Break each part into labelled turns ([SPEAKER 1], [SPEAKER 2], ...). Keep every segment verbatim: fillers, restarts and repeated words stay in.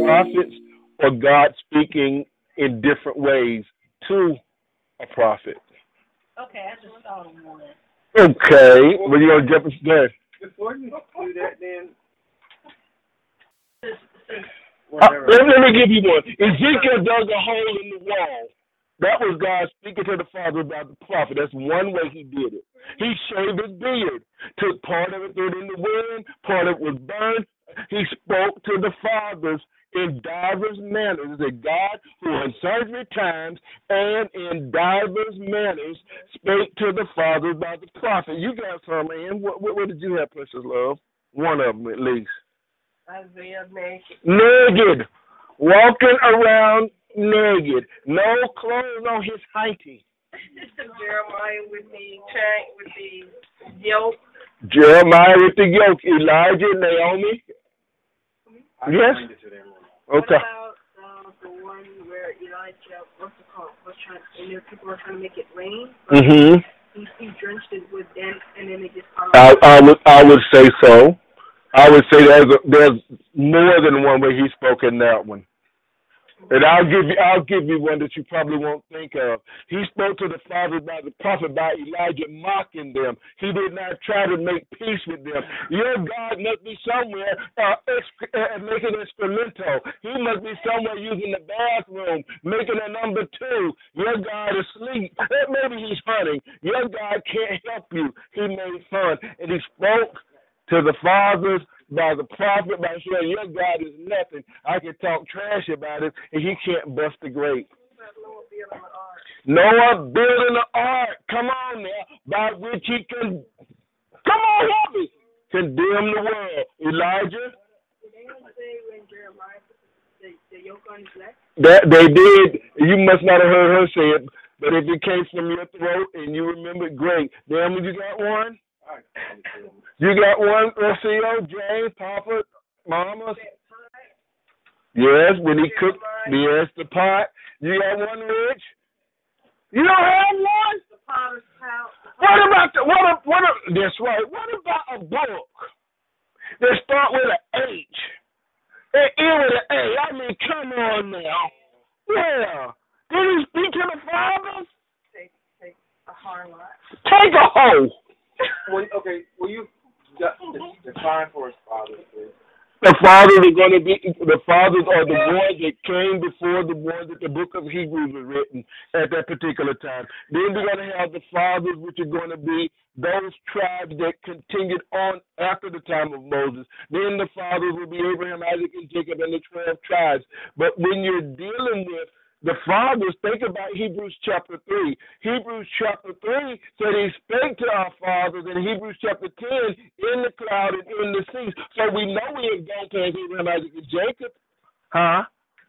[SPEAKER 1] prophets or God speaking in different ways to a prophet?
[SPEAKER 2] Okay, I just saw one.
[SPEAKER 1] Okay, well, you gonna jump into that?
[SPEAKER 3] Before you do that, then
[SPEAKER 1] Uh, let, let me give you one. Ezekiel dug a hole in the wall. That was God speaking to the father about the prophet. That's one way he did it. He shaved his beard, took part of it, threw it in the wind, part of it was burned. He spoke to the fathers in divers manners. That God, who in sundry times and in divers manners spake to the fathers by the prophet. You got some, man. What, what, what did you have, precious love? One of them, at least.
[SPEAKER 2] Isaiah naked.
[SPEAKER 1] Naked. Walking around naked. No clothes on his heighty.
[SPEAKER 2] Jeremiah with the chain, with the yoke.
[SPEAKER 1] Jeremiah with the yoke. Elijah, Naomi.
[SPEAKER 3] I
[SPEAKER 1] Yes.
[SPEAKER 2] What
[SPEAKER 1] Okay.
[SPEAKER 2] about uh, the one where Elijah, what's it called, was trying, and there people were trying to make it rain?
[SPEAKER 1] Mm-hmm.
[SPEAKER 2] He, he drenched it with them, and then it just caught
[SPEAKER 1] I,
[SPEAKER 2] on.
[SPEAKER 1] I would I would say so. I would say there's a, there's more than one way he spoke in that one. And I'll give you I'll give you one that you probably won't think of. He spoke to the father by the prophet by Elijah, mocking them. He did not try to make peace with them. Your God must be somewhere uh, exp- uh, making instrumental. He must be somewhere using the bathroom, making a number two. Your God is asleep. Maybe he's hunting. Your God can't help you. He made fun, and he spoke to the fathers by the prophet by saying, your God is nothing. I can talk trash about it, and he can't bust the grape. Noah building the ark. Come on now, by which he can, come on, help me, condemn the world. Elijah?
[SPEAKER 2] Did anyone say when Jeremiah put the, the yoke on his neck?
[SPEAKER 1] That they did. You must not have heard her say it, but if it came from your throat and you remember, great. Damn, you got one? You got one, Rocio, James, Papa, Mama? Yes, when he cooked, yes, the pot. You got one, Rich? You don't have one?
[SPEAKER 2] The potter's house.
[SPEAKER 1] What about the, what, a, what, a, that's right. What about a book that start with an H and end with an A? I mean, come on now. Yeah. Did he speak to the fathers?
[SPEAKER 2] Take, take a hard lot.
[SPEAKER 1] Take a hoe.
[SPEAKER 3] Well, okay, will you define for us fathers, please?
[SPEAKER 1] The fathers are going to be, the fathers are the ones that came before the ones that the book of Hebrews was written at that particular time. Then we're going to have the fathers, which are going to be those tribes that continued on after the time of Moses. Then the fathers will be Abraham, Isaac, and Jacob, and the twelve tribes. But when you're dealing with the fathers, think about Hebrews chapter three. Hebrews chapter three said he spake to our fathers, in Hebrews chapter ten, in the cloud and in the sea. So we know we have gone to Abraham, Isaac, and Jacob. Huh?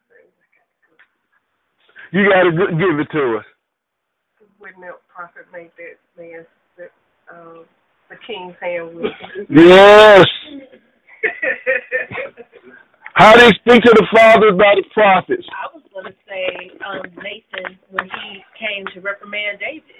[SPEAKER 1] You got to give it to us.
[SPEAKER 2] When the prophet made that man, the, uh, the king's hand with
[SPEAKER 1] Yes. How do he speak to the fathers by the prophets?
[SPEAKER 4] I was going to say um, Nathan when he came to reprimand David.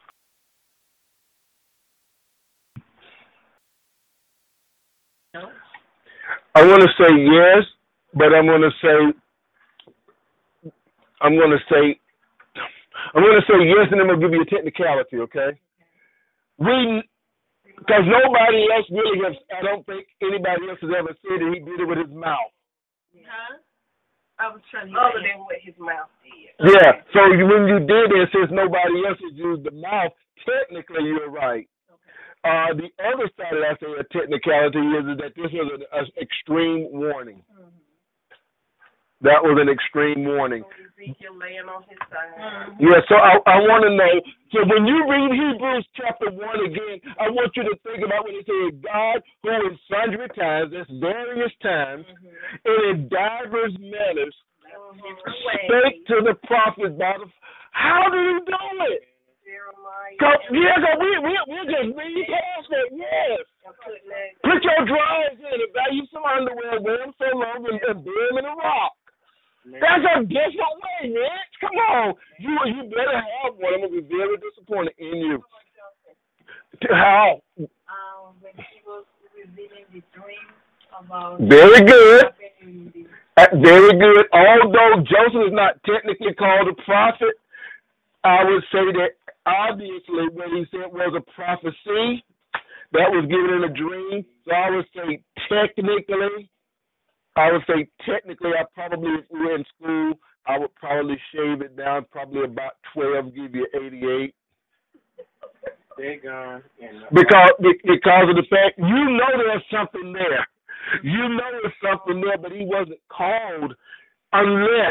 [SPEAKER 4] No?
[SPEAKER 1] I want to say yes, but I'm going to say, I'm going to say, I'm going to say yes, and I'm going to give you a technicality, okay? We, because nobody else really has, I don't think anybody else has ever said that he did it with his mouth.
[SPEAKER 4] Huh? I was trying to
[SPEAKER 2] other than what his mouth did.
[SPEAKER 1] Yeah, so you, when you did it, since nobody else has used the mouth, technically you're right. Uh, the other side of that say a technicality is, is that this was an, an extreme warning.
[SPEAKER 2] Mm-hmm.
[SPEAKER 1] That was an extreme warning.
[SPEAKER 2] So Ezekiel laying on his side.
[SPEAKER 4] Mm-hmm.
[SPEAKER 1] Yeah, so I, I want to know, so when you read Hebrews chapter one again, I want you to think about when it says God who in sundry times, that's various times,
[SPEAKER 2] Mm-hmm.
[SPEAKER 1] and in divers manners,
[SPEAKER 2] Different
[SPEAKER 1] spake to the prophets by the, how did he do it?
[SPEAKER 2] Jeremiah.
[SPEAKER 1] Cause, yeah, cause we, we, we just read past that, yes. Put your drawers in and buy you some underwear, wear them so long, and, and bury them in a rock. That's a different way, Rich. Come on. You you better have one. I'm going to be very disappointed in you. How?
[SPEAKER 4] Um, when he was revealing the dream about
[SPEAKER 1] Very good. Uh, very good. Although Joseph is not technically called a prophet, I would say that obviously what he said was a prophecy that was given in a dream. So I would say technically, I would say technically, I probably, if we were in school, I would probably shave it down probably about twelve, give you eighty-eight.
[SPEAKER 3] They're gone.
[SPEAKER 1] Because because of the fact you know there's something there. You know there's something there, but he wasn't called unless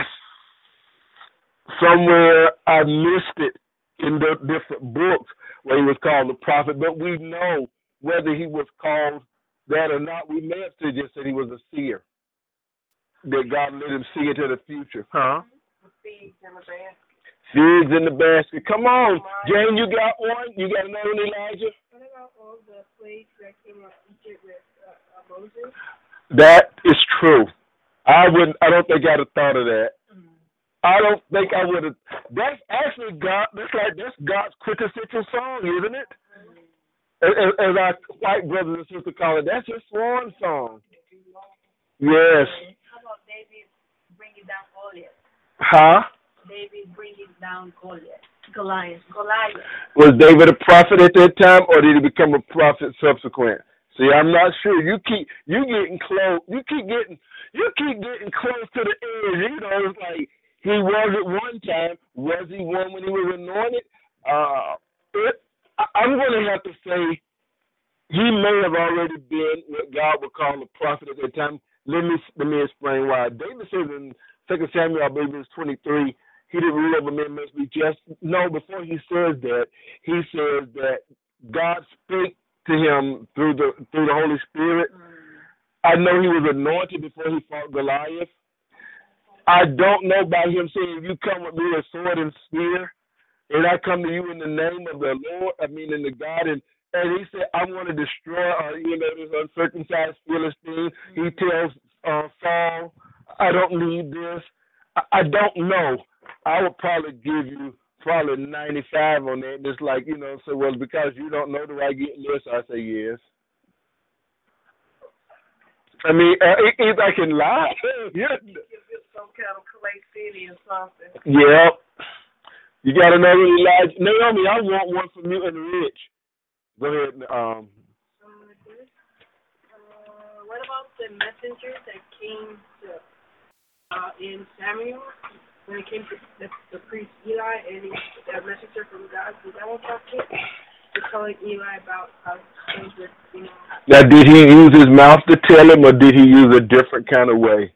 [SPEAKER 1] somewhere I missed it in the different books where he was called a prophet. But we know whether he was called that or not. We may have just said he was a seer. That God let him see into the future. Huh?
[SPEAKER 2] Figs in the basket.
[SPEAKER 1] Figs in the basket. Come on. Jane, you got one? You got another one, Elijah?
[SPEAKER 2] What about all the plagues that came out of Egypt with uh, Moses?
[SPEAKER 1] That is true. I wouldn't. I don't think I'd have thought of that. Mm. I don't think I would have. That's actually God. That's like that's God's quintessential song, isn't it? Mm. As, as our white brothers and sisters call it, that's his swan song. Yes.
[SPEAKER 4] How about David bringing down Goliath?
[SPEAKER 1] Huh?
[SPEAKER 4] David bringing down Goliath. Goliath. Goliath.
[SPEAKER 1] Was David a prophet at that time, or did he become a prophet subsequent? See, I'm not sure. You keep you getting close. You keep getting you keep getting close to the edge. You know, it's like he was at one time. Was he one when he was anointed? Uh, it, I'm going to have to say he may have already been what God would call a prophet at that time. Let me let me explain why. David says in Second Samuel, I believe it's twenty-three, he didn't rule over men must be just. No, before he says that, he says that God spake to him through the through the Holy Spirit. Mm. I know he was anointed before he fought Goliath. I don't know by him saying, "You come with me with sword and spear, and I come to you in the name of the Lord." I mean, in the God, and and he said, "I want to destroy, uh, you know, this uncircumcised Philistine." Mm. He tells uh, Saul, "I don't need this." I, I don't know. I would probably give you probably ninety-five on that. Just like, you know, so well, because you don't know, do I get this? I say yes. I mean, uh, if I can lie. Yeah.
[SPEAKER 2] Some kind of Clay City or something.
[SPEAKER 1] Yeah. You got another Elijah? Naomi, I want one from you and Rich. Go ahead. Um.
[SPEAKER 2] Uh, what about the messengers that came to, uh, in Samuel? When it came to the, the priest Eli and he, that messenger from God, did that one talk to him? Just telling Eli about how things were, you know.
[SPEAKER 1] Now, did he use his mouth to tell him, or did he use a different kind of way?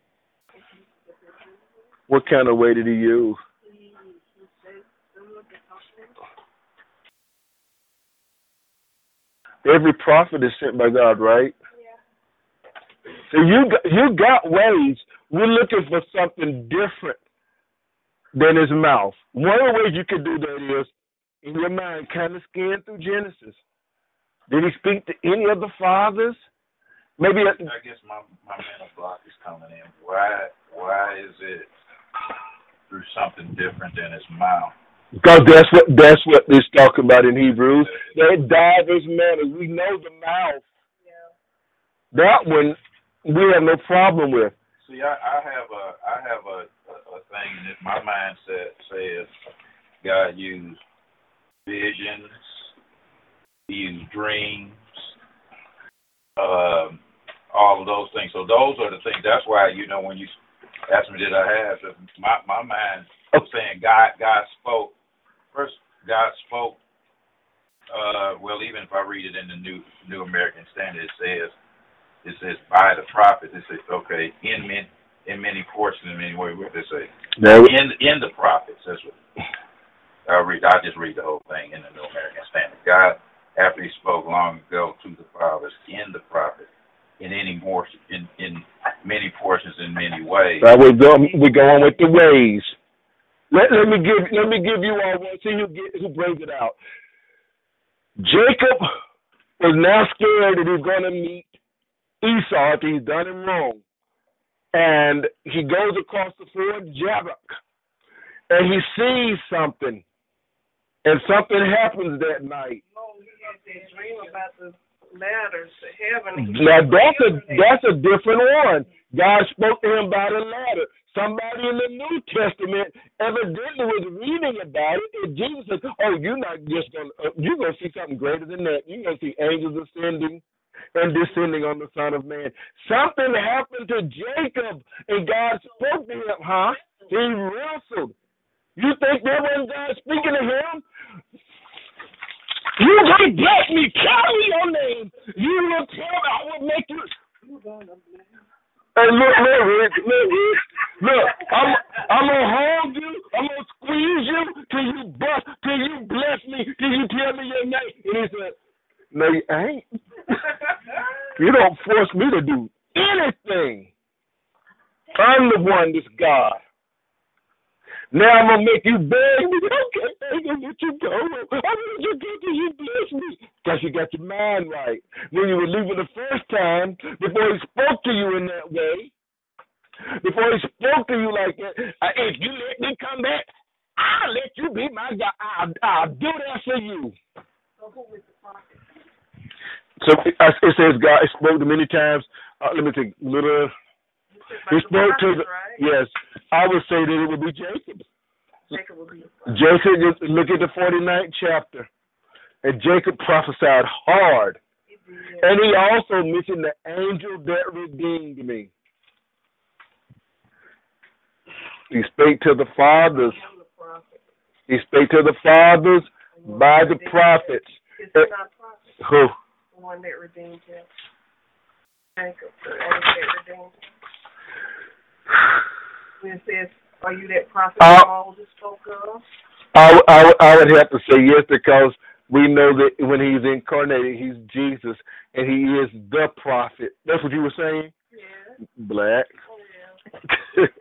[SPEAKER 1] What kind of way did he use?
[SPEAKER 2] He, he said someone to talk to him.
[SPEAKER 1] Every prophet is sent by God, right?
[SPEAKER 2] Yeah.
[SPEAKER 1] So you got, you got ways. We're looking for something different than his mouth. One of the ways you could do that is, in your mind, kind of scan through Genesis. Did he speak to any of the fathers? Maybe.
[SPEAKER 5] I, I guess my my mental block is coming in. Why why is it through something different than his mouth?
[SPEAKER 1] Because that's what that's what it's talking about in Hebrews. There diverse manners. We know the mouth.
[SPEAKER 2] Yeah.
[SPEAKER 1] That one we have no problem with.
[SPEAKER 5] See, I, I have a I have a, a, a thing that my mindset says God used visions, he used dreams, um, all of those things. So those are the things. That's why, you know, when you ask me, did I have, my my mind was saying God God spoke. First, God spoke. Uh, well, even if I read it in the New New American Standard, it says. It says by the prophet. It says okay in many in many portions in many ways. What they say
[SPEAKER 1] no.
[SPEAKER 5] in in the prophets. That's what I read. I just read the whole thing in the New American Standard. God, after He spoke long ago to the fathers in the prophets, in any more in in many portions in many ways.
[SPEAKER 1] Right, we go we go on with the ways. Let let me give let me give you all one. See who get, who brings it out. Jacob was now scared that he's going to meet Esau after he's done him wrong. And he goes across the ford Jabbok. And he sees something. And something happens that night.
[SPEAKER 2] No, he had that dream about the ladders to heaven.
[SPEAKER 1] Now that's a that's a different one. God spoke to him by the ladder. Somebody in the New Testament evidently was reading about it, and Jesus said, "Oh, you're not just gonna, uh, you're gonna see something greater than that. You're gonna see angels ascending and descending on the Son of Man." Something happened to Jacob, and God spoke to him. Huh? He wrestled. You think that wasn't God speaking to him? You will bless me, carry your name. You will tell me, I will make you. Hey, look, look, Rick, look, Rick. Look, I'm, I'm gonna hold you. I'm gonna squeeze you till you bust, till you bless me, till you tell me your name. And he said, "No, you ain't. You don't force me to do anything. I'm the one that's God. Now I'm gonna make you beg me. Okay, I'm gonna let you go. I'm gonna let you go till you bless me, because you got your mind right. When you were leaving the first time, before he spoke to you in that way, before he spoke to you like that, uh, if you let me come back, I'll let you be my God. I'll, I'll do that for you."
[SPEAKER 2] So who was the prophet?
[SPEAKER 1] So it says God spoke to many times. Uh, let me think. Little. He spoke to the,
[SPEAKER 2] right?
[SPEAKER 1] yes, I would say that it would be Jacob.
[SPEAKER 2] Jacob would be the prophet.
[SPEAKER 1] Jacob, just look at the forty-ninth chapter. And Jacob prophesied hard. And he also mentioned the angel that redeemed me. He spake to the fathers. He spake to the fathers by the prophets.
[SPEAKER 2] Is he not prophet?
[SPEAKER 1] Who?
[SPEAKER 2] The one that redeemed him. Jacob, the one that redeemed him. When it says, "Are you that prophet
[SPEAKER 1] Uh,
[SPEAKER 2] Paul just spoke of?"
[SPEAKER 1] I, I, I would have to say yes, because we know that when he's incarnated, he's Jesus, and he is the prophet. That's what you were saying?
[SPEAKER 2] Yeah.
[SPEAKER 1] Black.
[SPEAKER 2] Oh, yeah.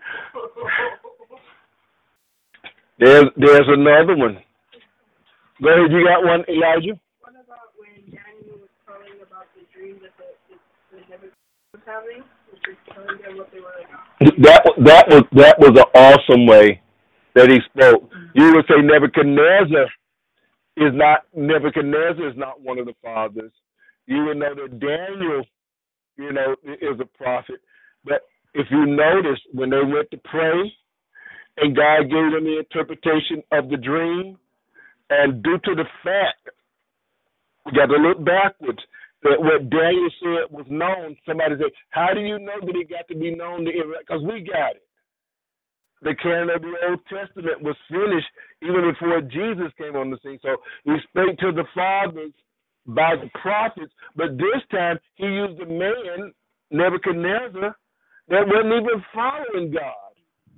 [SPEAKER 1] there's, there's another one. Go ahead, you got one, Elijah?
[SPEAKER 2] What about when Daniel was telling about the dream that the, the, the Nebuchadnezzar was having? Was he telling them what they were like?
[SPEAKER 1] That, that was that was an awesome way that he spoke. You would say Nebuchadnezzar is not Nebuchadnezzar is not one of the fathers. You would know that Daniel, you know, is a prophet. But if you notice, when they went to pray, and God gave them the interpretation of the dream, and due to the fact, we got to look backwards, that what Daniel said was known. Somebody said, "How do you know that it got to be known to Israel?" Because we got it. The canon of the Old Testament was finished even before Jesus came on the scene. So he spake to the fathers by the prophets, but this time he used a man, Nebuchadnezzar, that wasn't even following God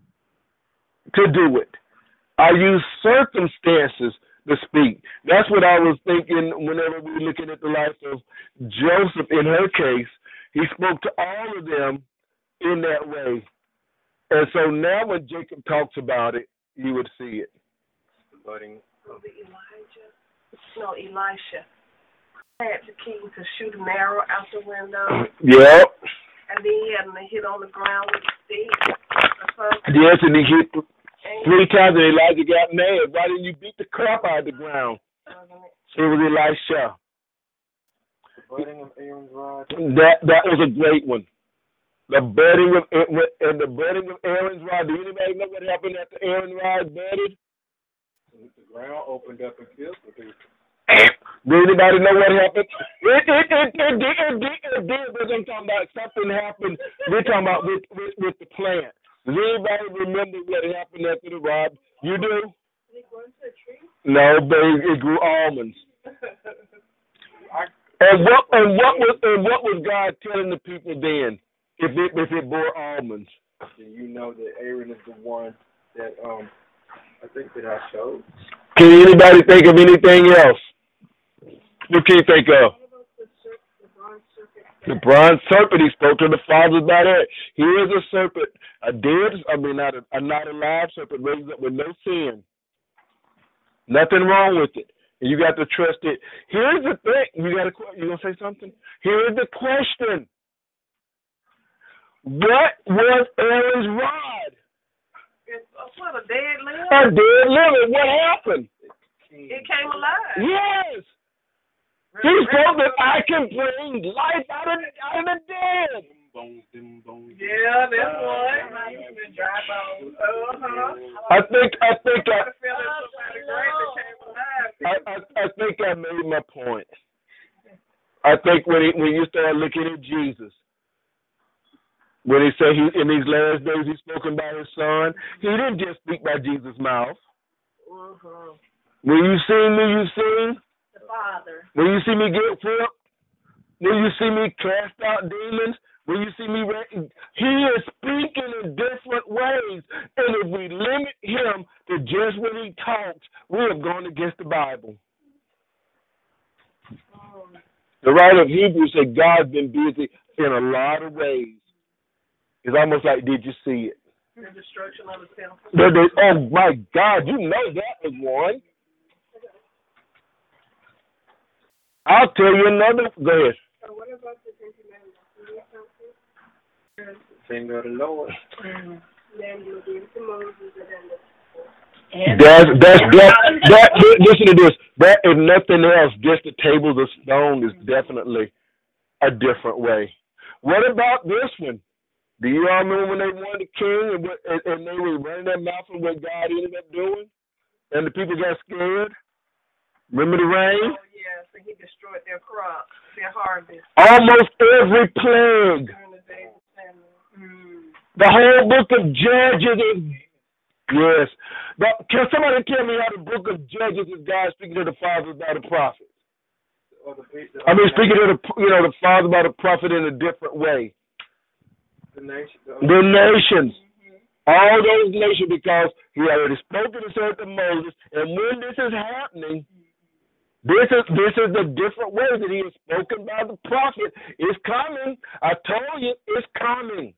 [SPEAKER 1] to do it. I use circumstances to speak. That's what I was thinking whenever we were looking at the life of Joseph. In her case, he spoke to all of them in that way. And so now when Jacob talks about it, you would see it.
[SPEAKER 3] Budding.
[SPEAKER 2] Was it Elijah? No, Elisha. Had the king to shoot an arrow out the window.
[SPEAKER 1] Yep.
[SPEAKER 2] And then he had him hit on the ground with a stick.
[SPEAKER 1] Yes, and he hit three times, and Elijah got mad. Why didn't you beat the crap out of the ground? It was Elisha.
[SPEAKER 3] The budding of Aaron's rod.
[SPEAKER 1] That that was a great one. The budding of and the budding of Aaron's rod. Do anybody know what happened after Aaron's rod budded?
[SPEAKER 3] The ground opened up and killed the people.
[SPEAKER 1] Do anybody know what happened? It it it it did it did it did. But I'm talking about something happened. We're talking about with with, with the plant. Does anybody remember what happened after the rod? You do?
[SPEAKER 2] Did it grow into a tree?
[SPEAKER 1] No, but it, it grew almonds. And what and what was and what was God telling the people then? If it if it bore almonds,
[SPEAKER 3] then you know that Aaron is the one that um I think that I showed.
[SPEAKER 1] Can anybody think of anything else? What can you think of? The bronze serpent. He spoke to the fathers about that. Here is a serpent, a dead, I mean not a, a not a live serpent, raised up with no sin. Nothing wrong with it. And you got to trust it. Here's the thing. You got to. You gonna say something? Here is the question. What was Aaron's rod?
[SPEAKER 2] It's what, a dead limb?
[SPEAKER 1] A dead limb. What happened?
[SPEAKER 2] It came alive.
[SPEAKER 1] Yes. He spoke that I can bring life out of, out of the dead.
[SPEAKER 2] Yeah, that's one. Drive on. Uh-huh.
[SPEAKER 1] I think I think I
[SPEAKER 2] I,
[SPEAKER 1] I, I, I think I made my point. I think when he, when you start looking at Jesus, when he said he in these last days he's spoken by his son, he didn't just speak by Jesus' mouth.
[SPEAKER 2] uh-huh.
[SPEAKER 1] When you see me, you see.
[SPEAKER 4] The Father.
[SPEAKER 1] When you see me get whipped, when you see me cast out demons, when you see me, he is speaking in different ways. And if we limit him to just when he talks, we have gone against the Bible. The writer of Hebrews said God's been busy in a lot of ways. It's almost like, did you see it?
[SPEAKER 2] The destruction of the temple.
[SPEAKER 1] The, the, oh, my God, you know that was one. I'll tell you another. Go ahead.
[SPEAKER 2] So what about the Ten Commandments?
[SPEAKER 3] Finger of the Lord.
[SPEAKER 2] Mm-hmm. Then you give it to Moses and then the
[SPEAKER 1] That's that's that, that listen to this. That if nothing else, just the tables of stone is definitely a different way. What about this one? Do you all remember when they wanted a king and, what, and, and they were running their mouth on what God ended up doing, and the people got scared? Remember the rain?
[SPEAKER 2] Oh yeah, so he destroyed their crops, their harvest.
[SPEAKER 1] Almost every plague.
[SPEAKER 2] During the days of Samuel. Mm.
[SPEAKER 1] The whole book of Judges is. Yes. But can somebody tell me how the book of Judges is God speaking to the fathers by the prophets? I mean, speaking to the you know the father by the prophet in a different way.
[SPEAKER 3] The nation.
[SPEAKER 1] The nations. All those nations, because he already spoken and said to Moses, and when this is happening, this is this is the different way that he has spoken by the prophet. It's coming. I told you, it's coming.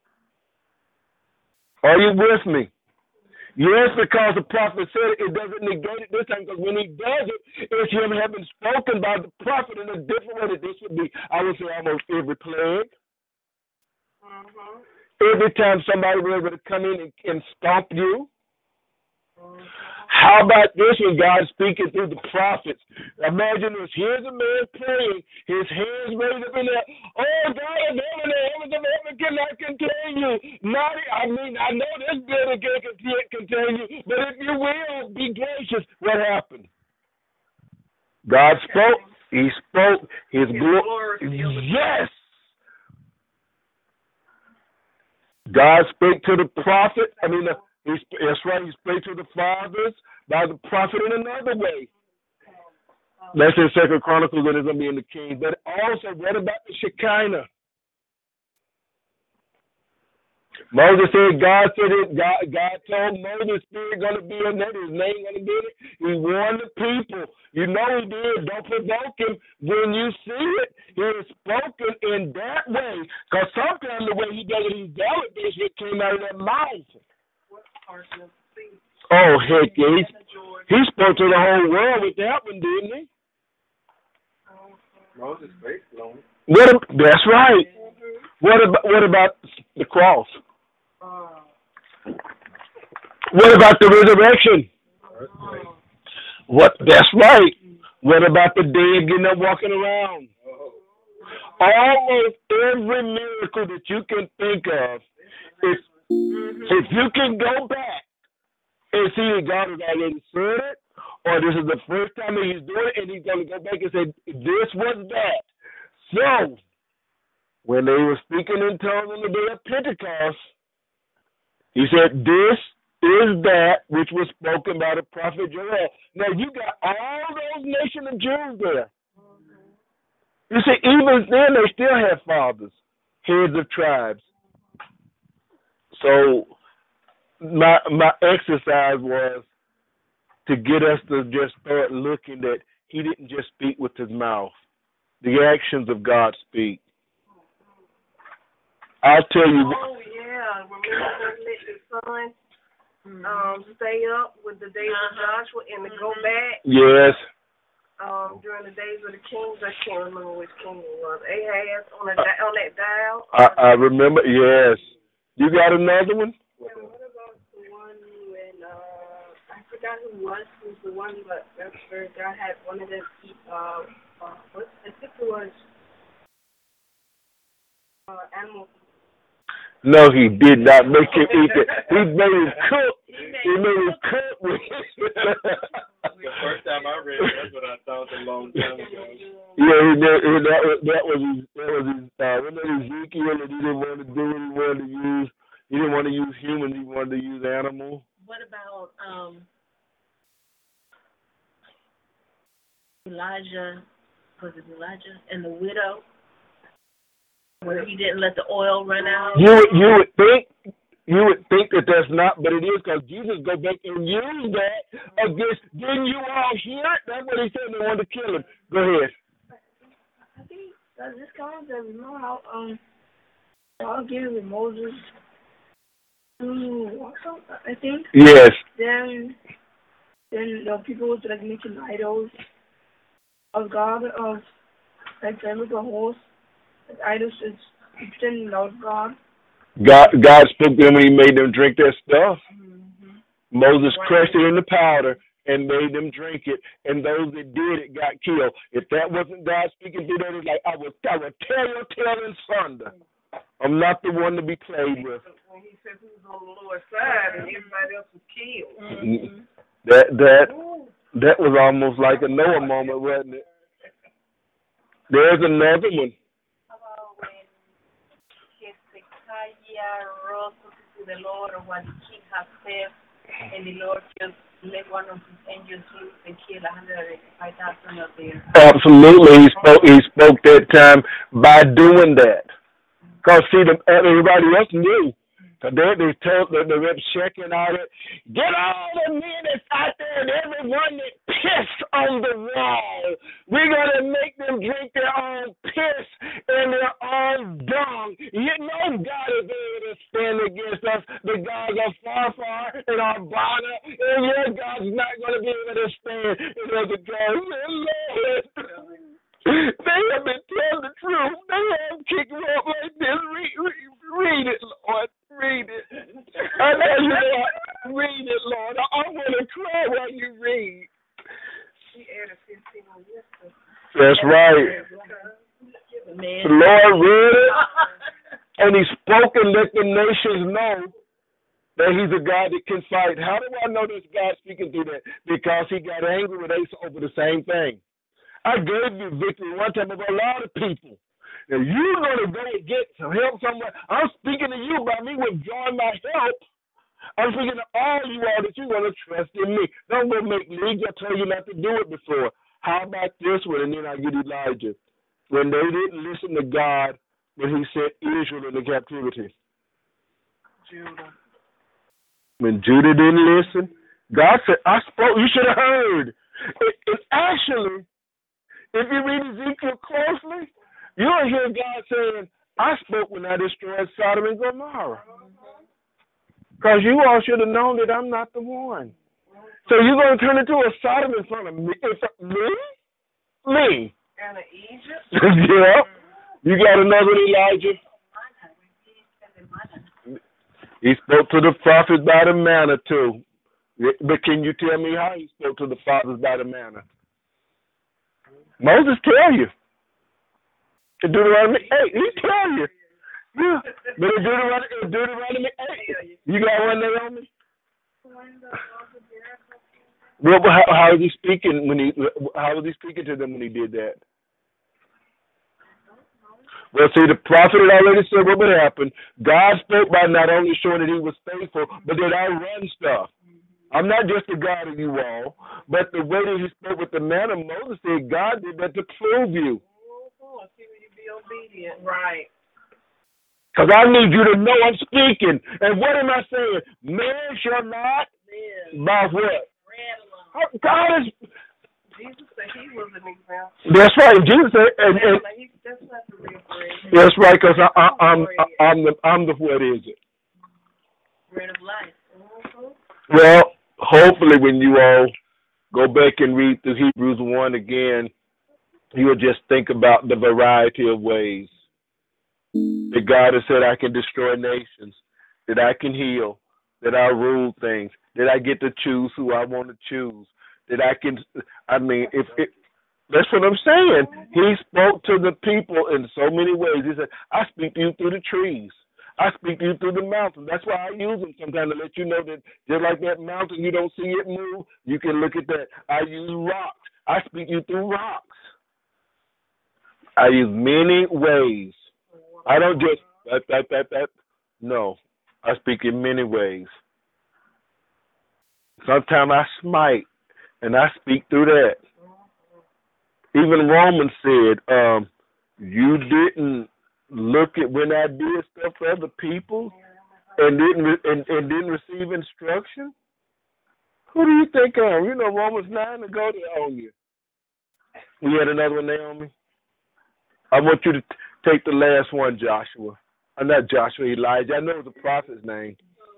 [SPEAKER 1] Are you with me? Yes, because the prophet said it, it doesn't negate it this time, because when he does it, it's him having spoken by the prophet in a different way that this would be, I would say, almost every plague.
[SPEAKER 2] Mm-hmm.
[SPEAKER 1] Every time somebody was able to come in and, and stomp you. Mm-hmm. How about this when God's speaking through the prophets? Imagine this. Here's a man praying, his hands raised up in there. Oh, God of heaven, the heavens of heaven cannot contain you. Not, I mean, I know this building can't contain you, but if you will, be gracious. What happened? God spoke. He spoke. His glory. Yes. God spoke to the prophet. I mean, the He, that's right. He spoke to the fathers by the prophet in another way. That's in Second Chronicles, and it's going to be in the Kings. But also, what about the Shekinah? Moses said, God said it. God, God told Moses, Spirit going to be in it. His name going to be in it. He warned the people. You know he did. Don't provoke him. When you see it, he is spoken in that way. Because sometimes the way he does it, he validates what came out of that mouth. Oh, heck yeah. He, he spoke to the whole world with that one, didn't he?
[SPEAKER 3] Moses' face blown.
[SPEAKER 1] What, that's right. What about, what about the cross? What about the resurrection? What? That's right. What about the dead getting up walking around? Almost every miracle that you can think of, if, if you can go back and see that God has already said it, or this is the first time that he's doing it, and he's going to go back and say, this was that. So, when they were speaking in tongues on the day of Pentecost, he said, this is that which was spoken by the prophet Joel. Now, you got all those nation of Jews there. You see, even then, they still have fathers, heads of tribes. So, my my exercise was to get us to just start looking that he didn't just speak with his mouth. The actions of God speak. I'll tell you.
[SPEAKER 2] Oh, yeah. Remember to let the sun um, stay up with the days of Joshua and to go back?
[SPEAKER 1] Yes.
[SPEAKER 2] Um, during the days of the kings, I can't remember which king it was. Ahaz on, a, on that dial.
[SPEAKER 1] I, I remember, yes. You got another one?
[SPEAKER 2] Yeah, what about the one when, uh, I forgot who it was, who was the one that where God had one of them eat, uh, uh, what, I think it was uh, animal.
[SPEAKER 1] No, he did not make him eat it. He made him cook.
[SPEAKER 4] He made,
[SPEAKER 1] He made him cook with
[SPEAKER 3] The first time I read it, that's what I thought a long time ago.
[SPEAKER 1] Yeah, he did, he, that was that was his, that was his uh, when that Ezekiel, and he didn't want to do it. He wanted to use he didn't want to use humans. He wanted to use animals.
[SPEAKER 4] What about um Elijah? Was it Elijah and the widow? Where he didn't let the oil run out.
[SPEAKER 1] You would you would think you would think that that's not, but it is, because Jesus go back and use that against. Didn't you all hear it? That's what he said. They wanted to kill him. Go ahead.
[SPEAKER 2] I think that this kind of you know how um God gave Moses to walk out, I think.
[SPEAKER 1] Yes.
[SPEAKER 2] Then then the people would like making idols of God, of like them with a horse. Like idols is pretending about God.
[SPEAKER 1] God God spoke to them when he made them drink that stuff.
[SPEAKER 4] Mm-hmm.
[SPEAKER 1] Moses crushed it in the powder and made them drink it, and those that did it got killed. If that wasn't God speaking through that, it's like I would I would tear your tail in sunder. I'm not the one to be played with.
[SPEAKER 2] When he said he was on the lower side and everybody else was killed.
[SPEAKER 4] Mm-hmm.
[SPEAKER 1] That that that was almost like a Noah moment, wasn't it? There's another one.
[SPEAKER 4] About when Hezekiah rose to the Lord while the king had slept, and the Lord just let one of his angels loose and killed one hundred five thousand of them.
[SPEAKER 1] Absolutely, he spoke. He spoke that time by doing that. Cause see, the, everybody else knew. Cause they they told the, the rep checking out it. Get all the men that's out there and everyone that pissed on the wall. We're gonna make them drink their own piss and their own dung. You know God is able to stand against us. The gods are far, far and are Bonner, and your God's not gonna be able to stand. And there's a God, Lord. They have been telling the truth. They have kicked me up like this. Read, read, read it, Lord. Read it. I know you know. Read it, Lord. I, I want to cry while you read. That's right.
[SPEAKER 4] Man.
[SPEAKER 1] The Lord read it, and he spoke and let the nations know that he's a God that can fight. How do I know this God speaking through that? Because he got angry with Asa over the same thing. I gave you victory one time over a lot of people. Now you're going to go and get some help somewhere. I'm speaking to you about me withdrawing my help. I'm speaking to all you all that you're going to trust in me. Don't go make league. I told you not to do it before. How about this one? And then I get Elijah. When they didn't listen to God when he sent Israel into captivity.
[SPEAKER 2] Judah.
[SPEAKER 1] When Judah didn't listen, God said, I spoke. You should have heard. It, it actually... If you read Ezekiel closely, you'll hear God saying, I spoke when I destroyed Sodom and Gomorrah. Because you all should have known that I'm not the one. So you're going to turn into a Sodom in front of me? In front of me? Me.
[SPEAKER 2] And of Egypt?
[SPEAKER 1] Yeah. You got another Elijah? He spoke to the prophets by the manna too. But can you tell me how he spoke to the fathers by the manna? Moses tell you. In Deuteronomy eight, he tell you. Yeah. But in Deuteronomy, in Deuteronomy eight, you got one there on me? Well, how, how was he speaking when he? How was he speaking to them when he did that? Well, see, the prophet had already said what would happen. God spoke by not only showing that he was faithful, but that I run stuff. I'm not just the God of you all, but the way that he spoke with the manna, Moses said, God did that to prove you.
[SPEAKER 2] Oh, see when you be obedient. Right.
[SPEAKER 1] Because I need you to know I'm speaking. And what am I saying? Man shall not
[SPEAKER 4] Live.
[SPEAKER 1] by what?
[SPEAKER 4] Bread alone.
[SPEAKER 1] God is.
[SPEAKER 2] Jesus said he was an example.
[SPEAKER 1] That's right. Jesus said, and, and,
[SPEAKER 2] Like he, that's not the real bread.
[SPEAKER 1] that's right. Because I, I, I'm, I'm the, I'm the what is it?
[SPEAKER 4] Bread of life.
[SPEAKER 2] Mm-hmm.
[SPEAKER 1] Well, hopefully when you all go back and read through Hebrews one again, you'll just think about the variety of ways that God has said I can destroy nations, that I can heal, that I rule things, that I get to choose who I want to choose, that I can, I mean, if it, that's what I'm saying. He spoke to the people in so many ways. He said, I speak to you through the trees. I speak to you through the mountain. That's why I use them sometimes to let you know that just like that mountain, you don't see it move. You can look at that. I use rocks. I speak to you through rocks. I use many ways. I don't just that that that that. No, I speak in many ways. Sometimes I smite, and I speak through that. Even Romans said, um, "You didn't look at when I did stuff for other people, and didn't re- and, and didn't receive instruction." Who do you think I am? You know Romans nine to go there on you. We had another one, Naomi. I want you to t- take the last one, Joshua. I'm not Joshua, Elijah. I know the prophet's name.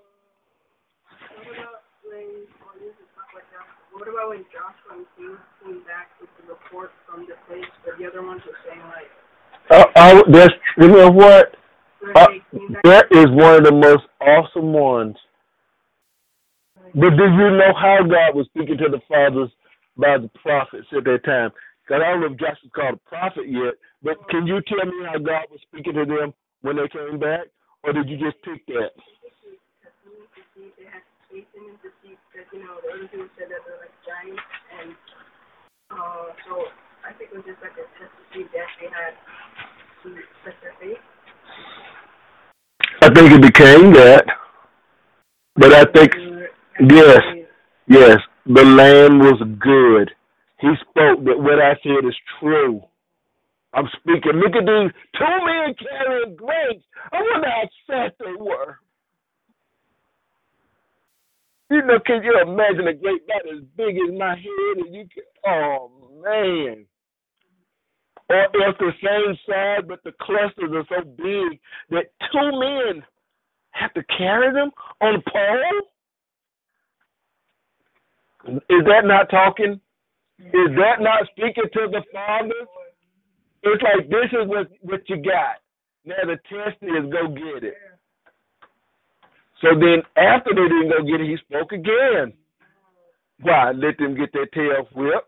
[SPEAKER 2] What about when Joshua and King came back with the report from the place where the other ones were saying, like,
[SPEAKER 1] uh, uh, there's, you know what? Uh, that is one of the most awesome ones. But did you know how God was speaking to the fathers by the prophets at that time? Because I don't know if Joshua's called a prophet yet, but can you tell me how God was speaking to them when they came back? Or did you just pick that?
[SPEAKER 2] They had faith in him to see that, you know, the other people said that they're like giants, and uh, so I think it was just like a test to see that they had to test their faith.
[SPEAKER 1] I think it became that. But I think, yes, yes, the land was good. He spoke that what I said is true. I'm speaking. Look at these two men carrying grapes. I wonder how fat they were. You know, can you imagine a grape about as big as my head? And you can, oh, man. Or it's the same size, but the clusters are so big that two men have to carry them on a pole? Is that not talking? Is that not speaking to the Father? It's like, this is what, what you got. Now the test is go get it. So then after they didn't go get it, he spoke again. Why? Let them get their tail whipped.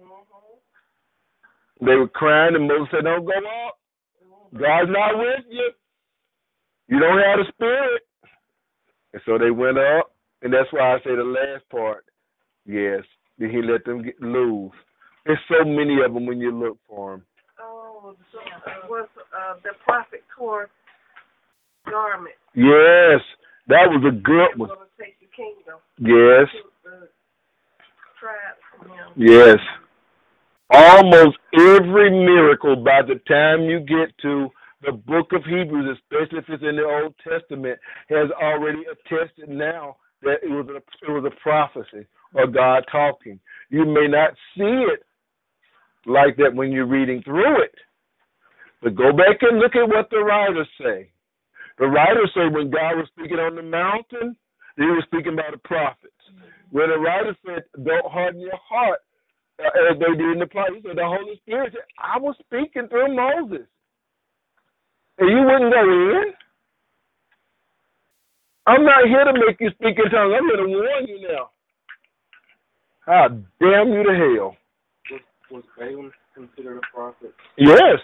[SPEAKER 1] They were crying, and Moses said, don't go up. God's not with you. You don't have the Spirit. And so they went up, and that's why I say the last part, yes, then he let them get loose. There's so many of them when you look for them.
[SPEAKER 2] Oh, so it was uh, the prophet tore garment.
[SPEAKER 1] Yes, that was a good one.
[SPEAKER 2] Going to take the kingdom.
[SPEAKER 1] Yes.
[SPEAKER 2] The trap from him.
[SPEAKER 1] Yes. Almost every miracle by the time you get to the book of Hebrews, especially if it's in the Old Testament, has already attested now that it was a, it was a prophecy or God talking. You may not see it like that when you're reading through it, but go back and look at what the writers say. The writers say when God was speaking on the mountain, he was speaking by the prophets. When the writers said, don't harden your heart, uh, as they did in the prophets, he said, the Holy Spirit said, I was speaking through Moses. And you wouldn't go in? I'm not here to make you speak in tongues. I'm here to warn you now. How damn you to hell.
[SPEAKER 3] Was, was Balaam considered a prophet?
[SPEAKER 1] Yes.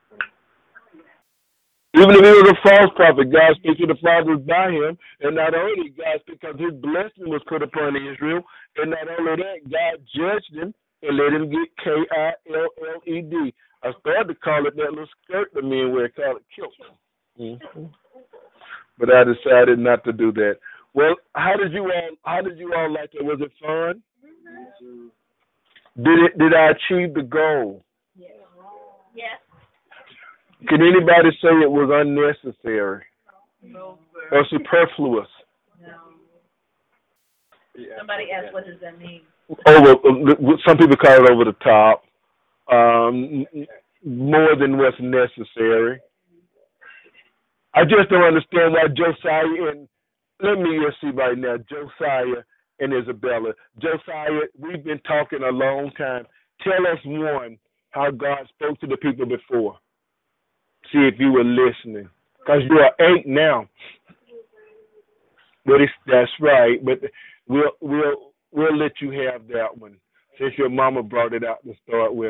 [SPEAKER 1] Even if he was a false prophet, God speaks to the fathers by him. And not only God, because his blessing was put upon Israel, and not only that, God judged him and let him get K I L L E D. I started to call it that little skirt the men wear, call it kilt. Mm-hmm. But I decided not to do that. Well, how did you all how did you all like it? Was it fun? Mm-hmm. Did it did I achieve the goal?
[SPEAKER 4] Yes. Yes.
[SPEAKER 1] Can anybody say it was unnecessary?
[SPEAKER 4] No.
[SPEAKER 1] Or superfluous?
[SPEAKER 4] No. Somebody asked, what does that mean?
[SPEAKER 1] Over, some people call it over the top. Um, more than what's necessary. I just don't understand why Josiah and, let me just see right now, Josiah and Isabella. Josiah, we've been talking a long time. Tell us, one, how God spoke to the people before. See if you were listening. Because you are eight now. But it's, that's right. But we'll, we'll, we'll let you have that one, since your mama brought it out to start with.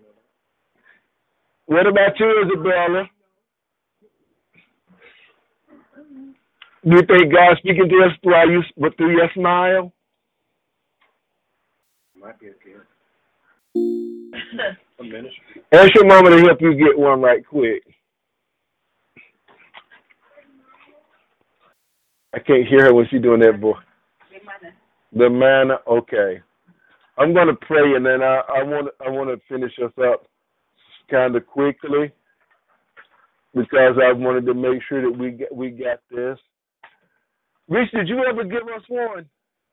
[SPEAKER 1] What about you, Isabella? Do you think God's speaking to us through you, but through your smile?
[SPEAKER 3] Might be a gift. A ministry.
[SPEAKER 1] Ask your mama to help you get one right quick. I can't hear her when she's doing that, boy. The manna, okay. I'm going to pray, and then I, I want I want to finish us up kind of quickly because I wanted to make sure that we get, we got this. Rich, did you ever give us one?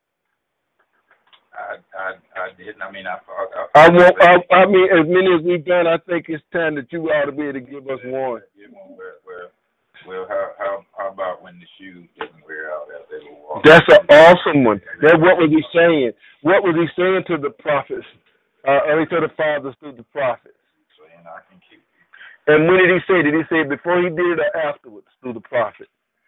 [SPEAKER 5] I I I didn't. I mean, I I,
[SPEAKER 1] I, want, I, I mean, as many as we've done, I think it's time that you ought to be able to give us one.
[SPEAKER 5] Give one where, where, well, how how how about when the shoes didn't wear out as they were walking?
[SPEAKER 1] That's an awesome one. That what was he saying? What was he saying to the prophets? Uh, I mean, to the fathers through the prophets.
[SPEAKER 5] Saying I can keep you.
[SPEAKER 1] And when did he say? Did he say it before he did it or afterwards through the prophet?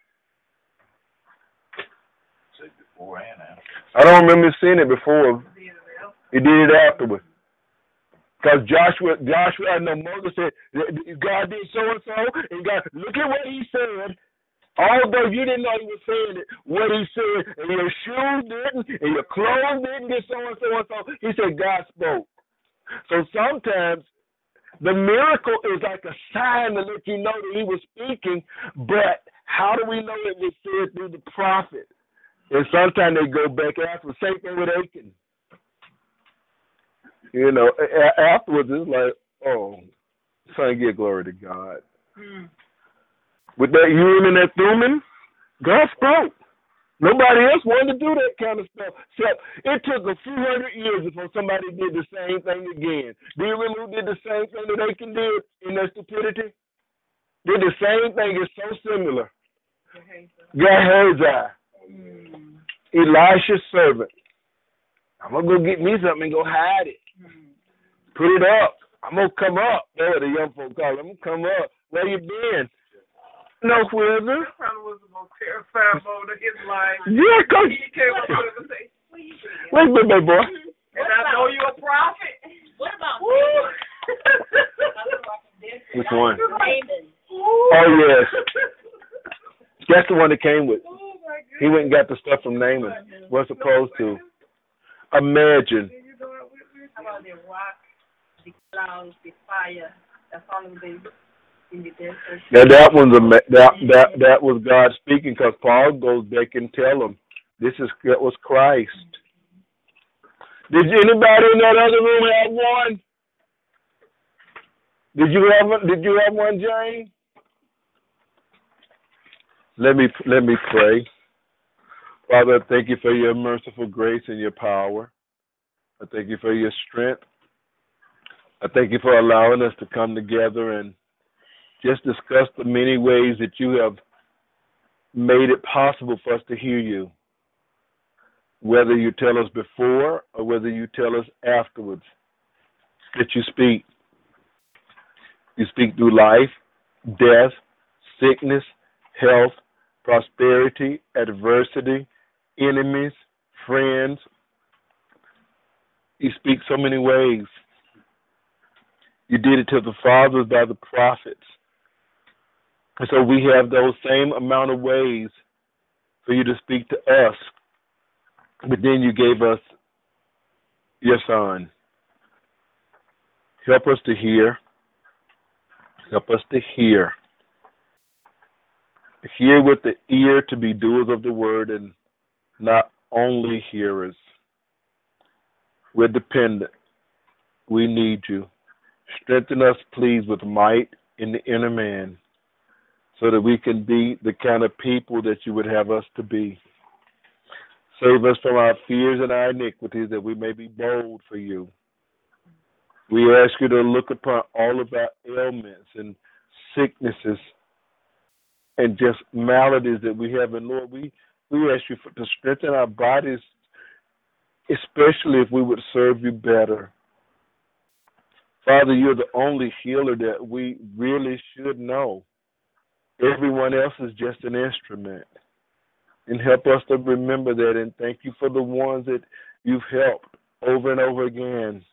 [SPEAKER 5] Say before and after.
[SPEAKER 1] I don't remember seeing it before. He did it afterwards. Because Joshua, Joshua, I know Moses said, God did so and so, and God, look at what he said. Although you didn't know he was saying it, what he said, and your shoes didn't, and your clothes didn't get so and so and so. He said God spoke. So sometimes the miracle is like a sign to let you know that he was speaking, but how do we know it was said through the prophet? And sometimes they go back after. Same thing with Achan. You know, afterwards it's like, oh, son, give glory to God. Mm. With that Urim and that Thummim, God spoke. Nobody else wanted to do that kind of stuff. So it took a few hundred years before somebody did the same thing again. Do you remember who did the same thing that Achan did in their stupidity? Did the same thing. It's so similar. Gehazi, mm. Elisha's servant. I'm going to go get me something and go hide it. Put it up. I'm going to come up. That's what the young folk call it. I'm going to come up. Where you been? No, Quiver.
[SPEAKER 2] That probably was the most terrifying moment of his life.
[SPEAKER 1] Yeah, because
[SPEAKER 2] he came up to him and said,
[SPEAKER 1] wait a minute, baby boy.
[SPEAKER 2] And I know you're a prophet.
[SPEAKER 4] What about
[SPEAKER 1] Which one?
[SPEAKER 4] Naaman?
[SPEAKER 1] Oh, yes. That's the one that came with. He went and got the stuff from Naaman. Was supposed to. Imagine.
[SPEAKER 4] How about the rock, the clouds, the fire that followed them in the desert?
[SPEAKER 1] Now that one's a that that that was God speaking, because Paul goes back and tell them this is that was Christ. Did you, anybody in that other room have one? Did you have one? Did you have one, Jane? Let me let me pray. Father, I thank you for your merciful grace and your power. I thank you for your strength. I thank you for allowing us to come together and just discuss the many ways that you have made it possible for us to hear you, whether you tell us before or whether you tell us afterwards that you speak. You speak through life, death, sickness, health, prosperity, adversity, enemies, friends. You speak so many ways. You did it to the fathers by the prophets. And so we have those same amount of ways for you to speak to us. But then you gave us your son. Help us to hear. Help us to hear. Hear with the ear, to be doers of the word and not only hearers. We're dependent. We need you. Strengthen us, please, with might in the inner man, so that we can be the kind of people that you would have us to be. Save us from our fears and our iniquities, that we may be bold for you. We ask you to look upon all of our ailments and sicknesses and just maladies that we have. And Lord, we, we ask you for, to strengthen our bodies, especially if we would serve you better. Father, you're the only healer that we really should know. Everyone else is just an instrument. And help us to remember that, and thank you for the ones that you've helped over and over again.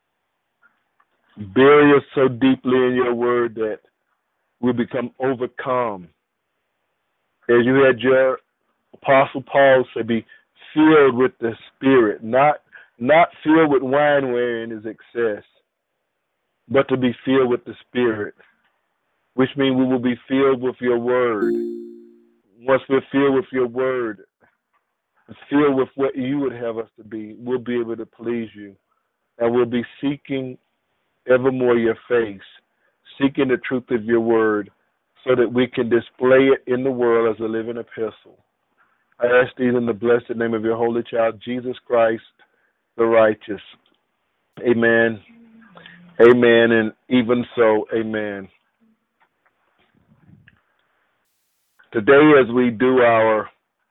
[SPEAKER 1] Bury us so deeply in your word that we become overcome. As you had your Apostle Paul said, be filled with the Spirit, not not filled with wine wherein is excess, but to be filled with the Spirit, which means we will be filled with your word. Once we're filled with your word, filled with what you would have us to be, we'll be able to please you. And we'll be seeking evermore your face, seeking the truth of your word, so that we can display it in the world as a living epistle. I ask these in the blessed name of your holy child, Jesus Christ, the righteous. Amen. Amen. And even so, amen. Today, as we do our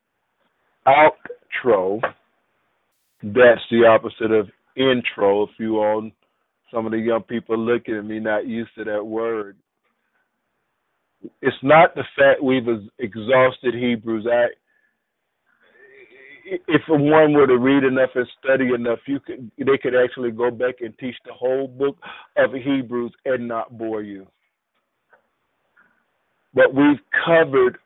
[SPEAKER 1] outro, that's the opposite of intro. If you all, some of the young people looking at me not used to that word. It's not the fact we've exhausted Hebrews. I, if one were to read enough and study enough, you could, they could actually go back and teach the whole book of Hebrews and not bore you. But we've covered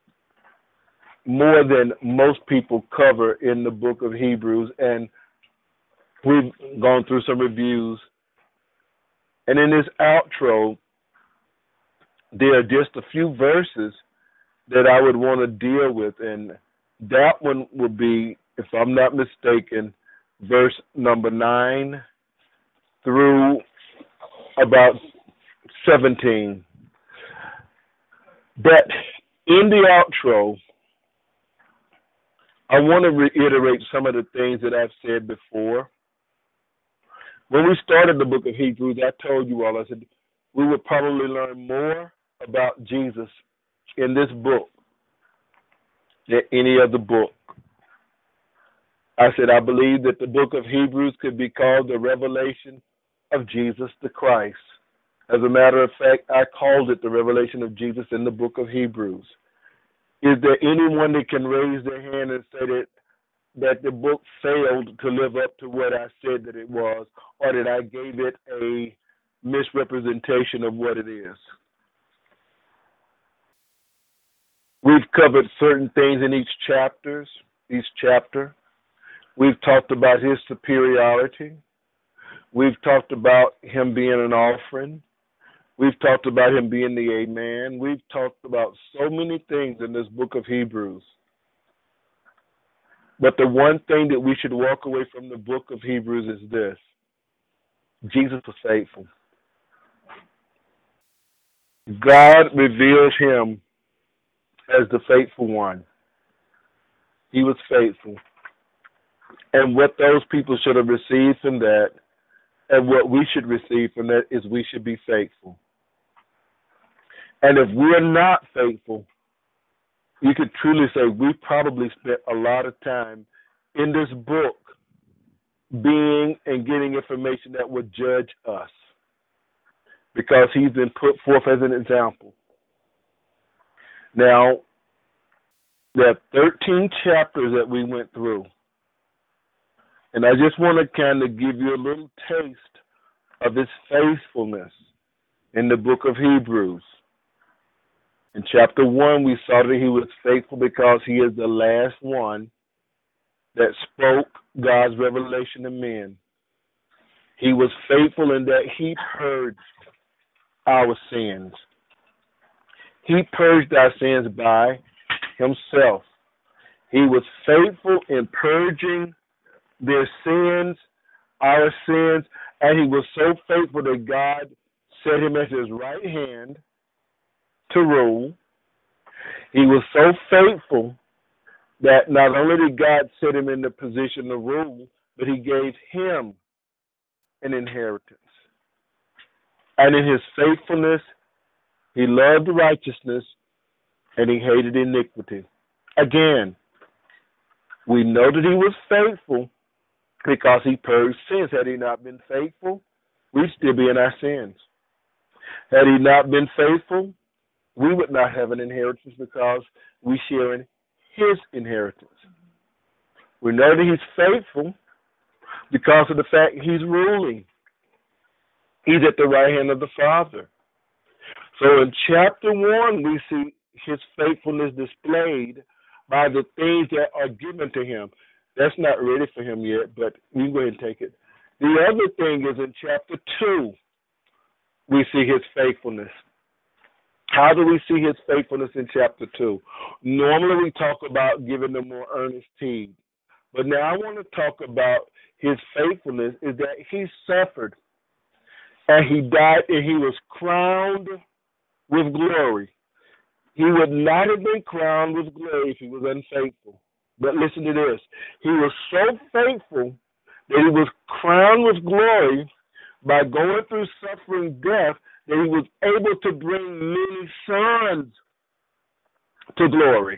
[SPEAKER 1] more than most people cover in the book of Hebrews, and we've gone through some reviews. And in this outro, there are just a few verses that I would want to deal with, and that one would be, if I'm not mistaken, verse number nine through about seventeen. But in the outro, I want to reiterate some of the things that I've said before. When we started the book of Hebrews, I told you all, I said, we would probably learn more about Jesus in this book than any other book. I said, I believe that the book of Hebrews could be called the revelation of Jesus the Christ. As a matter of fact, I called it the revelation of Jesus in the book of Hebrews. Is there anyone that can raise their hand and say that that the book failed to live up to what I said that it was, or that I gave it a misrepresentation of what it is? We've covered certain things in each chapters, each chapter. We've talked about his superiority. We've talked about him being an offering. We've talked about him being the Amen. We've talked about so many things in this book of Hebrews. But the one thing that we should walk away from the book of Hebrews is this: Jesus was faithful. God revealed him as the faithful one. He was faithful. And what those people should have received from that, and what we should receive from that, is we should be faithful. And if we're not faithful, you could truly say we probably spent a lot of time in this book being and getting information that would judge us, because he's been put forth as an example. Now, there are thirteen chapters that we went through, and I just want to kind of give you a little taste of his faithfulness in the book of Hebrews. In chapter one, we saw that he was faithful because he is the last one that spoke God's revelation to men. He was faithful in that he purged our sins. He purged our sins by himself. He was faithful in purging their sins, our sins, and he was so faithful that God set him at his right hand to rule. He was so faithful that not only did God set him in the position to rule, but he gave him an inheritance. And in his faithfulness, he loved righteousness and he hated iniquity. Again, we know that he was faithful because he purged sins. Had he not been faithful, we'd still be in our sins. Had he not been faithful, we would not have an inheritance because we share in his inheritance. We know that he's faithful because of the fact he's ruling. He's at the right hand of the Father. So in chapter one, we see his faithfulness displayed by the things that are given to him. That's not ready for him yet, but we go ahead and take it. The other thing is in chapter two, we see his faithfulness. How do we see his faithfulness in chapter two? Normally we talk about giving them more earnest heed. But now I want to talk about his faithfulness is that he suffered and he died and he was crowned with glory. He would not have been crowned with glory if he was unfaithful. But listen to this. He was so faithful that he was crowned with glory by going through suffering death that he was able to bring many sons to glory.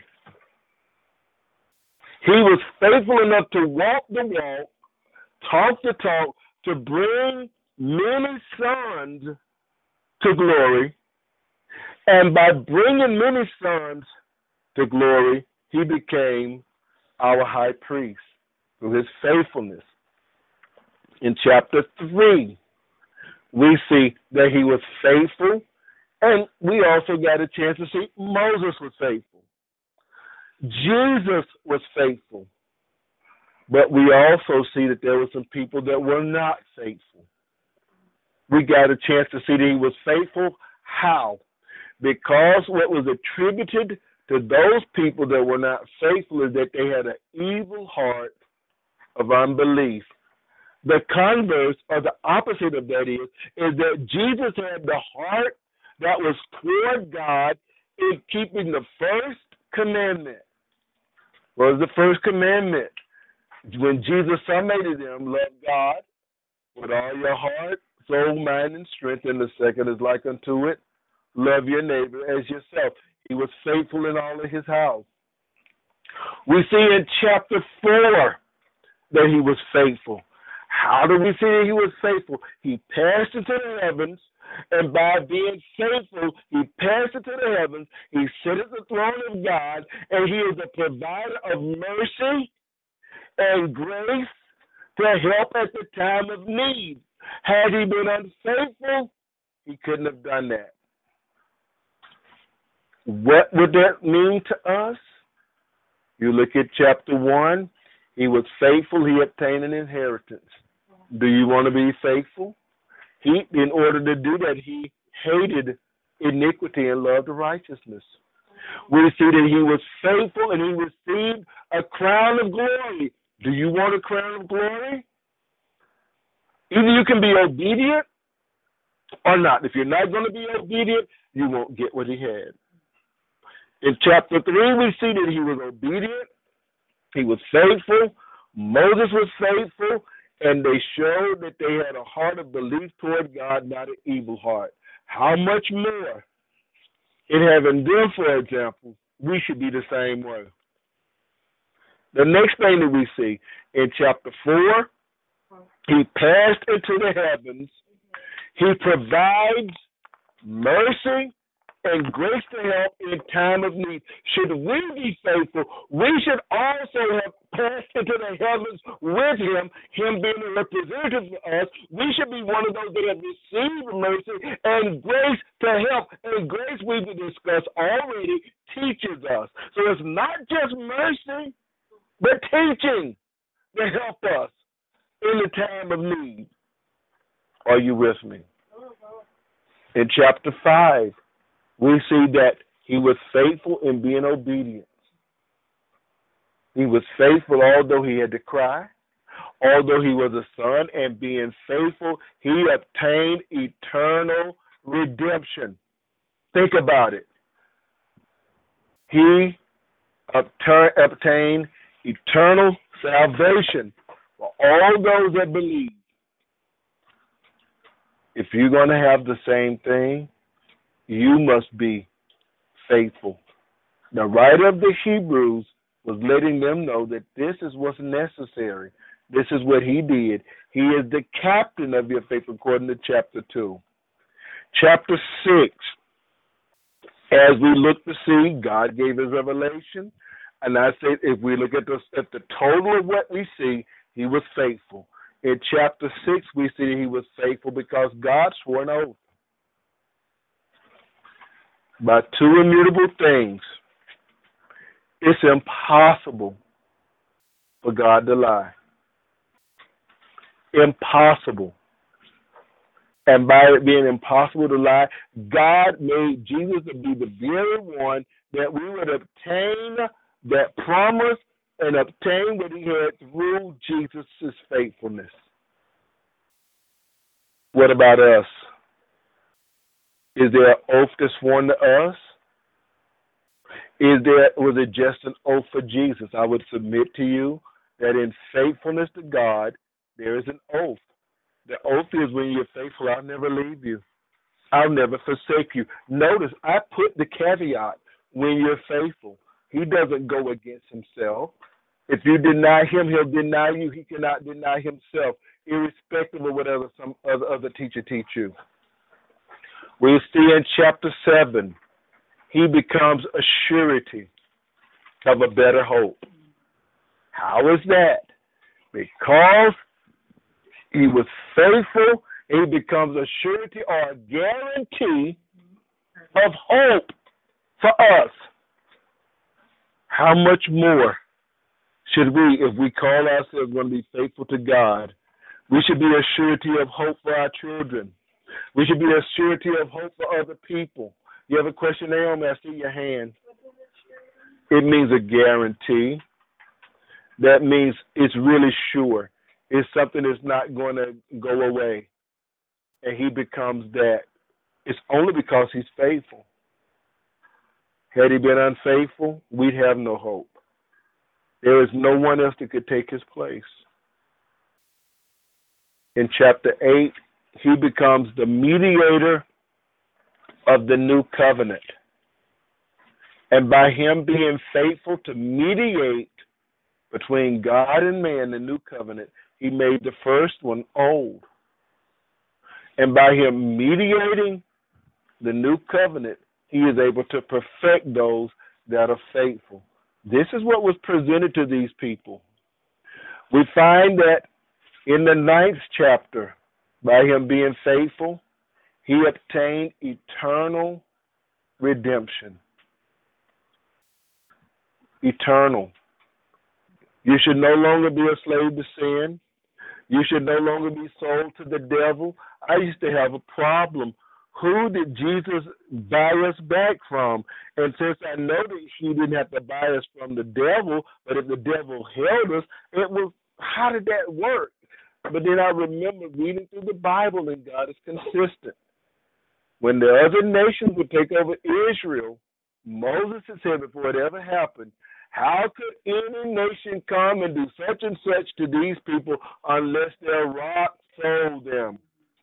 [SPEAKER 1] He was faithful enough to walk the walk, talk the talk, to bring many sons to glory. And by bringing many sons to glory, he became our high priest through his faithfulness. In chapter three, we see that he was faithful, and we also got a chance to see Moses was faithful. Jesus was faithful, but we also see that there were some people that were not faithful. We got a chance to see that he was faithful. How? Because what was attributed to those people that were not faithful is that they had an evil heart of unbelief. The converse, or the opposite of that is, is that Jesus had the heart that was toward God in keeping the first commandment. What was the first commandment? When Jesus summated them, love God with all your heart, soul, mind, and strength. And the second is like unto it, love your neighbor as yourself. He was faithful in all of his house. We see in chapter four that he was faithful. How do we see that he was faithful? He passed into the heavens, and by being faithful, he passed into the heavens. He sat at the throne of God, and he is a provider of mercy and grace to help at the time of need. Had he been unfaithful, he couldn't have done that. What would that mean to us? You look at chapter one, he was faithful, he obtained an inheritance. Do you want to be faithful? He, in order to do that, he hated iniquity and loved righteousness. We see that he was faithful and he received a crown of glory. Do you want a crown of glory? Either you can be obedient or not. If you're not going to be obedient, you won't get what he had. In chapter three, we see that he was obedient, he was faithful, Moses was faithful, and they showed that they had a heart of belief toward God, not an evil heart. How much more in having them, for example, we should be the same way. The next thing that we see in chapter four, he passed into the heavens. He provides mercy and grace to help in time of need. Should we be faithful, we should also have passed into the heavens with him, him being a representative for us. We should be one of those that have received mercy and grace to help. And grace, we've discussed already, teaches us. So it's not just mercy, but teaching to help us in the time of need. Are you with me? In chapter five, we see that he was faithful in being obedient. He was faithful although he had to cry, although he was a son, and being faithful, he obtained eternal redemption. Think about it. He obtained eternal salvation for all those that believe. If you're going to have the same thing, you must be faithful. The writer of the Hebrews was letting them know that this is what's necessary. This is what he did. He is the captain of your faith, according to chapter two. Chapter six, as we look to see, God gave his revelation. And I say, if we look at the, at the total of what we see, he was faithful. In chapter six, we see that he was faithful because God swore an oath. By two immutable things. It's impossible for God to lie. Impossible. And by it being impossible to lie, God made Jesus to be the very one that we would obtain that promise and obtain what he had through Jesus' faithfulness. What about us? Is there an oath that's sworn to us? Is there, was it just an oath for Jesus? I would submit to you that in faithfulness to God, there is an oath. The oath is when you're faithful, I'll never leave you. I'll never forsake you. Notice, I put the caveat, when you're faithful. He doesn't go against himself. If you deny him, he'll deny you. He cannot deny himself, irrespective of whatever some other, other teacher teach you. We see in chapter seven, he becomes a surety of a better hope. How is that? Because he was faithful, he becomes a surety or a guarantee of hope for us. How much more should we, if we call ourselves going to be faithful to God, we should be a surety of hope for our children. We should be a surety of hope for other people. You have a question, Naomi? I see your hand. It means a guarantee. That means it's really sure. It's something that's not going to go away. And he becomes that. It's only because he's faithful. Had he been unfaithful, we'd have no hope. There is no one else that could take his place. In chapter eight, he becomes the mediator of the new covenant. And by him being faithful to mediate between God and man, the new covenant, he made the first one old. And by him mediating the new covenant, he is able to perfect those that are faithful. This is what was presented to these people. We find that in the ninth chapter, by him being faithful, he obtained eternal redemption. Eternal. You should no longer be a slave to sin. You should no longer be sold to the devil. I used to have a problem. Who did Jesus buy us back from? And since I know that he didn't have to buy us from the devil, but if the devil held us, it was, how did that work? But then I remember reading through the Bible, and God is consistent. When the other nations would take over Israel, Moses had said before it ever happened, how could any nation come and do such and such to these people unless their rock sold them?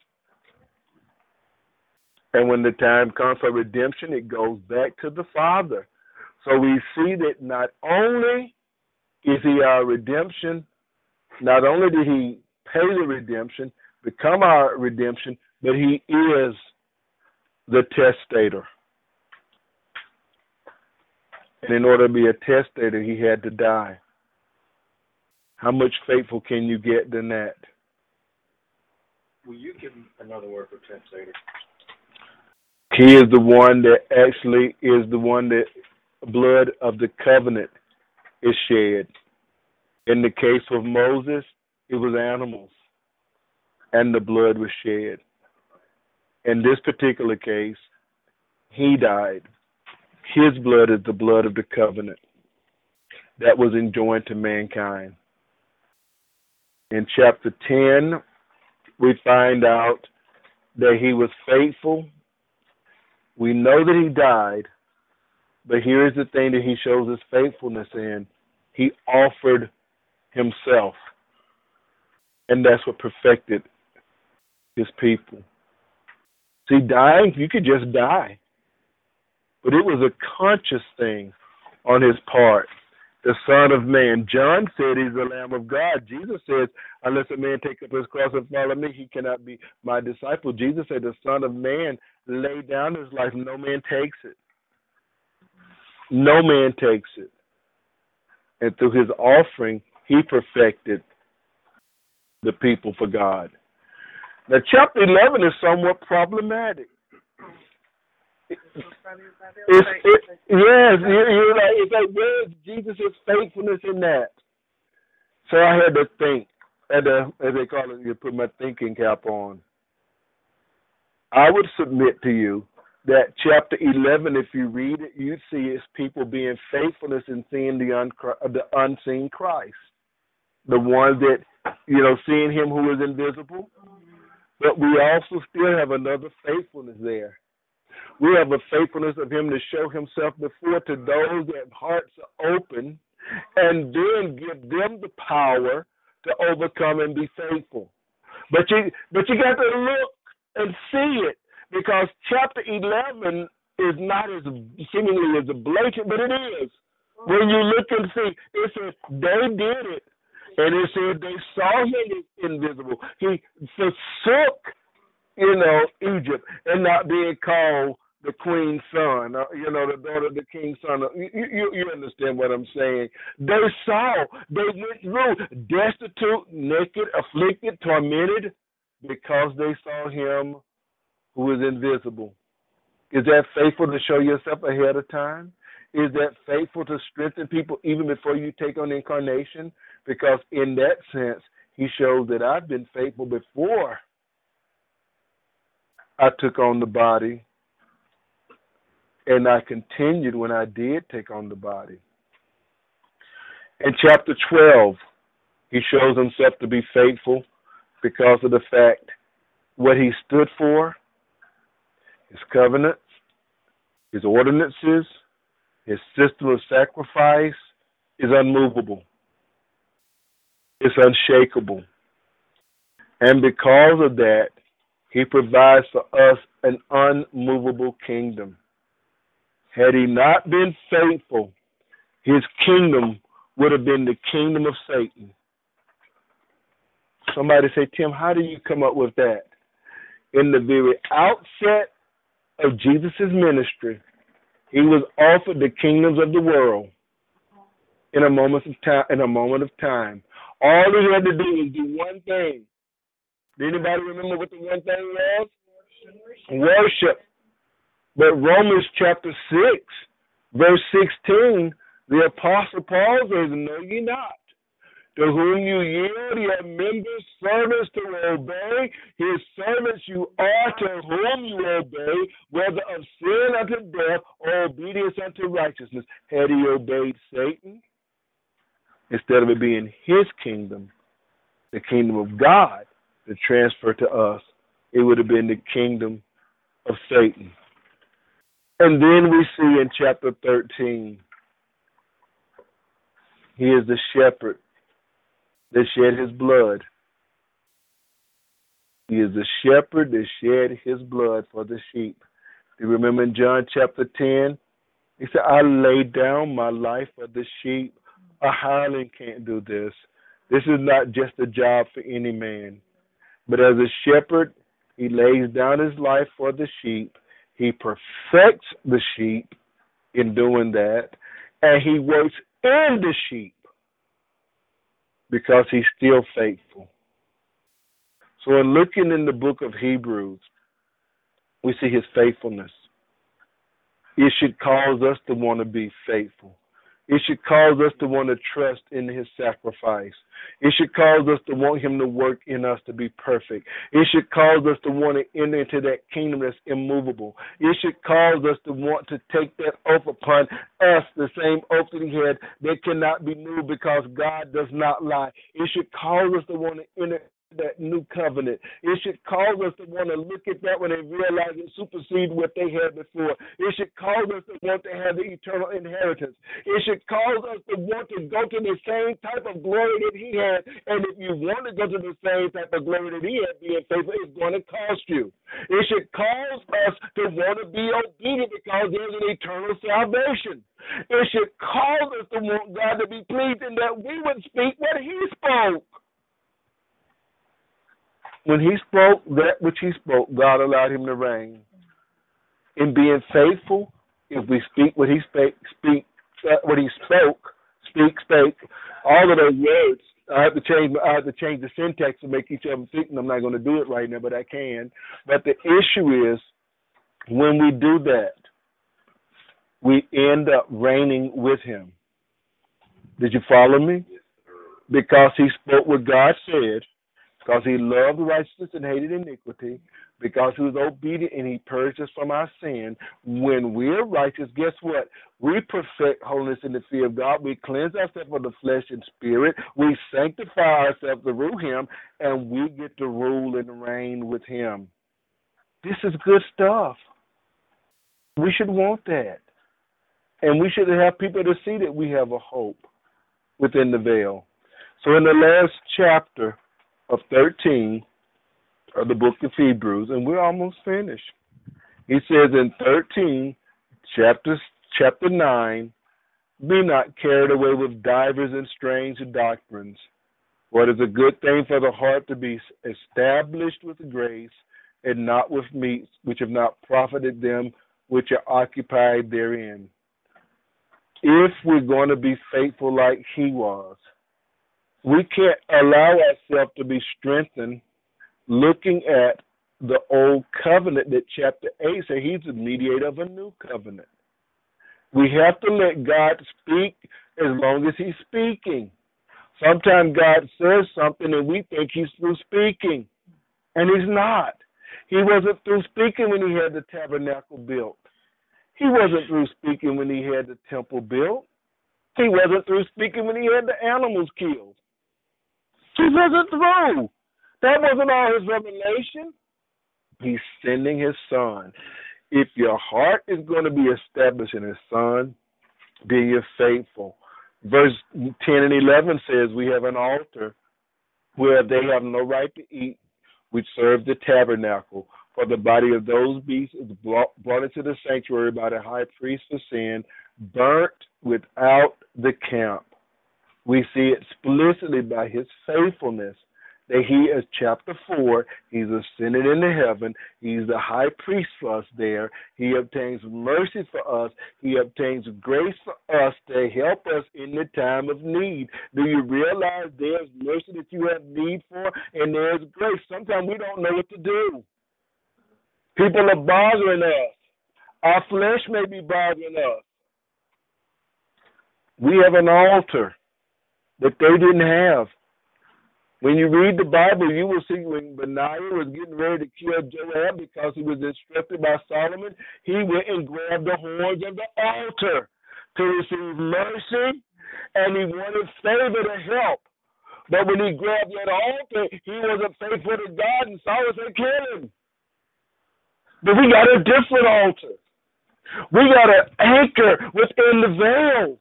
[SPEAKER 1] And when the time comes for redemption, it goes back to the Father. So we see that not only is he our redemption, not only did he pay the redemption, become our redemption, but he is the testator. And in order to be a testator, he had to die. How much faithful can you get than that?
[SPEAKER 3] Will you give another word for testator?
[SPEAKER 1] He is the one that actually is the one that blood of the covenant is shed. In the case of Moses, it was animals, and the blood was shed. In this particular case, he died. His blood is the blood of the covenant that was enjoined to mankind. In chapter ten, we find out that he was faithful. We know that he died, but here is the thing that he shows his faithfulness in. He offered himself, and that's what perfected his people. See, dying, you could just die, but it was a conscious thing on his part. The Son of Man. John said he's the Lamb of God. Jesus says, unless a man take up his cross and follow me, he cannot be my disciple. Jesus said the Son of Man laid down his life. No man takes it. No man takes it. And through his offering, he perfected the people for God. Now, chapter eleven is somewhat problematic. It's, it, yes, you, you're like, it's like, where's Jesus' faithfulness in that? So I had to think, and uh, as they call it, you put my thinking cap on. I would submit to you that chapter eleven, if you read it, you see it's people being faithfulness in seeing the, un- the unseen Christ, the one that, you know, seeing him who is invisible. But we also still have another faithfulness there. We have a faithfulness of him to show himself before to those that hearts are open, and then give them the power to overcome and be faithful. But you, but you got to look and see it, because chapter eleven is not as seemingly as blatant, but it is. When you look and see, it says they did it, and it said they saw him as invisible. He forsook, you know, Egypt, and not being called the queen's son, uh, you know, the daughter of the king's son. You, you, you understand what I'm saying? They saw, they went through destitute, naked, afflicted, tormented, because they saw him who is invisible. Is that faithful to show yourself ahead of time? Is that faithful to strengthen people even before you take on incarnation? Because in that sense, he shows that I've been faithful before I took on the body, and I continued when I did take on the body. In chapter twelve, he shows himself to be faithful because of the fact what he stood for, his covenants, his ordinances, his system of sacrifice is unmovable. It's unshakable. And because of that, he provides for us an unmovable kingdom. Had he not been faithful, his kingdom would have been the kingdom of Satan. Somebody say, Tim, how do you come up with that? In the very outset of Jesus' ministry, he was offered the kingdoms of the world in a moment of time. In a moment of time, all he had to do was do one thing. Did anybody remember what the one thing was? Worship. But Romans chapter six, verse sixteen, the Apostle Paul says, "Know ye not, to whom you yield your members servants to obey, his servants you are to whom you obey, whether of sin unto death or obedience unto righteousness." Had he obeyed Satan, instead of it being his kingdom, the kingdom of God, to transfer to us, it would have been the kingdom of Satan. And then we see in chapter thirteen, he is the shepherd that shed his blood. He is the shepherd that shed his blood for the sheep. Do you remember in John chapter ten? He said, I laid down my life for the sheep. A hireling can't do this. This is not just a job for any man. But as a shepherd, he lays down his life for the sheep. He perfects the sheep in doing that. And he works in the sheep because he's still faithful. So in looking in the book of Hebrews, we see his faithfulness. It should cause us to want to be faithful. It should cause us to want to trust in his sacrifice. It should cause us to want him to work in us to be perfect. It should cause us to want to enter into that kingdom that's immovable. It should cause us to want to take that oath upon us, the same oath that he had that cannot be moved because God does not lie. It should cause us to want to enter that new covenant. It should cause us to want to look at that when they realize it supersedes what they had before. It should cause us to want to have the eternal inheritance. It should cause us to want to go to the same type of glory that he had. And if you want to go to the same type of glory that he had, being faithful, it's going to cost you. It should cause us to want to be obedient because there's an eternal salvation. It should cause us to want God to be pleased in that we would speak what he spoke. When he spoke that which he spoke, God allowed him to reign. In being faithful, if we speak what he spake, speak uh, what he spoke, speak, spake, all of those words. I have to change. I have to change the syntax to make each of them fit, and I'm not going to do it right now, but I can. But the issue is, when we do that, we end up reigning with him. Did you follow me? Because he spoke what God said, because he loved righteousness and hated iniquity, because he was obedient and he purged us from our sin. When we're righteous, guess what? We perfect holiness in the fear of God. We cleanse ourselves of the flesh and spirit. We sanctify ourselves through him, and we get to rule and reign with him. This is good stuff. We should want that. And we should have people to see that we have a hope within the veil. So in the last chapter of thirteen of the book of Hebrews, and we're almost finished, he says in thirteen, chapter, chapter nine, be not carried away with divers and strange doctrines. For it is a good thing for the heart to be established with grace, and not with meats which have not profited them which are occupied therein. If we're going to be faithful like he was, we can't allow ourselves to be strengthened looking at the old covenant that chapter eight says he's the mediator of a new covenant. We have to let God speak as long as he's speaking. Sometimes God says something and we think he's through speaking, and he's not. He wasn't through speaking when he had the tabernacle built. He wasn't through speaking when he had the temple built. He wasn't through speaking when he had the animals killed. He wasn't through. That wasn't all his revelation. He's sending his son. If your heart is going to be established in his son, then you're faithful. Verse ten and eleven says we have an altar where they have no right to eat, which serves the tabernacle. For the body of those beasts is brought, brought into the sanctuary by the high priest for sin, burnt without the camp. We see it explicitly by his faithfulness that he is chapter four. He's ascended into heaven. He's the high priest for us there. He obtains mercy for us. He obtains grace for us to help us in the time of need. Do you realize there's mercy that you have need for, and there's grace? Sometimes we don't know what to do. People are bothering us. Our flesh may be bothering us. We have an altar that they didn't have. When you read the Bible, you will see when Benaiah was getting ready to kill Joab because he was instructed by Solomon, he went and grabbed the horns of the altar to receive mercy, and he wanted favor to help. But when he grabbed that altar, he wasn't faithful to God, and Solomon said, kill him. But we got a different altar. We got an anchor within the veil.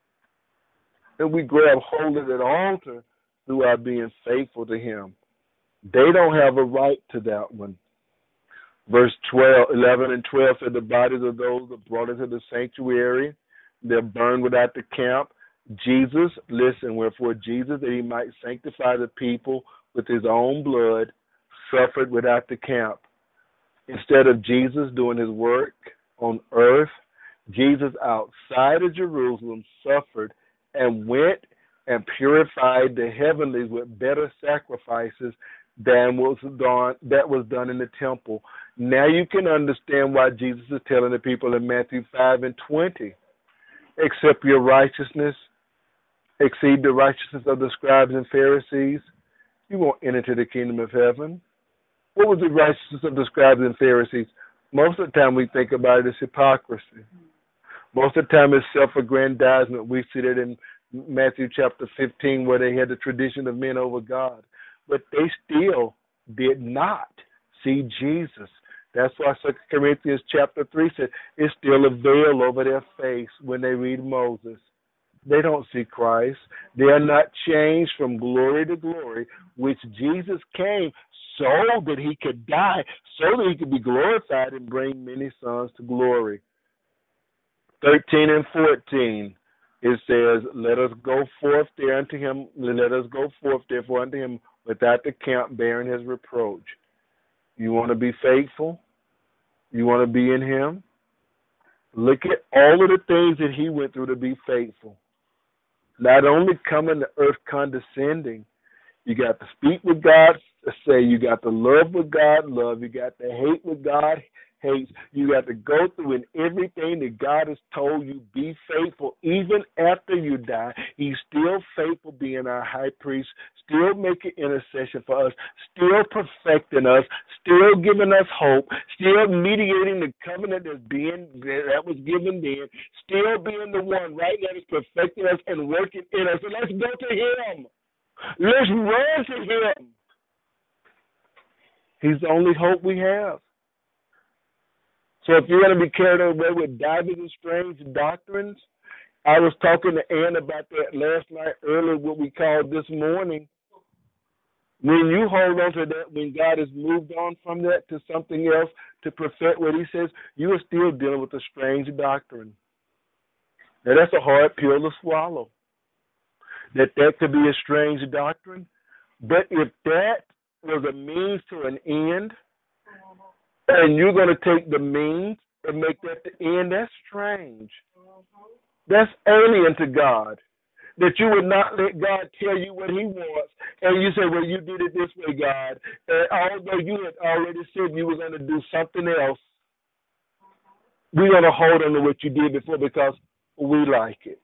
[SPEAKER 1] And we grab hold of that altar through our being faithful to him. They don't have a right to that one. Verse twelve, eleven and twelve said the bodies of those that brought into the sanctuary, they're burned without the camp. Jesus, listen, wherefore Jesus, that he might sanctify the people with his own blood, suffered without the camp. Instead of Jesus doing his work on earth, Jesus outside of Jerusalem suffered and went and purified the heavenlies with better sacrifices than was done, that was done in the temple. Now you can understand why Jesus is telling the people in Matthew five and twenty, except your righteousness exceed the righteousness of the scribes and Pharisees, you won't enter into the kingdom of heaven. What was the righteousness of the scribes and Pharisees? Most of the time we think about it as hypocrisy. Most of the time it's self-aggrandizement. We see that in Matthew chapter fifteen where they had the tradition of men over God. But they still did not see Jesus. That's why Second Corinthians chapter three said it's still a veil over their face when they read Moses. They don't see Christ. They are not changed from glory to glory, which Jesus came so that he could die, so that he could be glorified and bring many sons to glory. thirteen and fourteen, it says, let us go forth there unto him, let us go forth therefore unto him without the camp bearing his reproach. You want to be faithful? You want to be in him? Look at all of the things that he went through to be faithful. Not only coming to earth condescending, you got to speak with God, say you got to love with God, love. You got to hate with God, hates. You got to go through in everything that God has told you, be faithful. Even after you die, he's still faithful being our high priest, still making intercession for us, still perfecting us, still giving us hope, still mediating the covenant that's being, that was given then, still being the one right now that's perfecting us and working in us. So let's go to him. Let's run to him. He's the only hope we have. So if you're going to be carried away with divers and strange doctrines, I was talking to Ann about that last night, earlier, what we called this morning. When you hold on to that, when God has moved on from that to something else to perfect what he says, you are still dealing with a strange doctrine. Now, that's a hard pill to swallow, that that could be a strange doctrine. But if that was a means to an end, and you're going to take the means and make that the end, that's strange. That's alien to God. That you would not let God tell you what he wants, and you say, well, you did it this way, God. And although you had already said you were going to do something else, we're going to hold on to what you did before because we like it.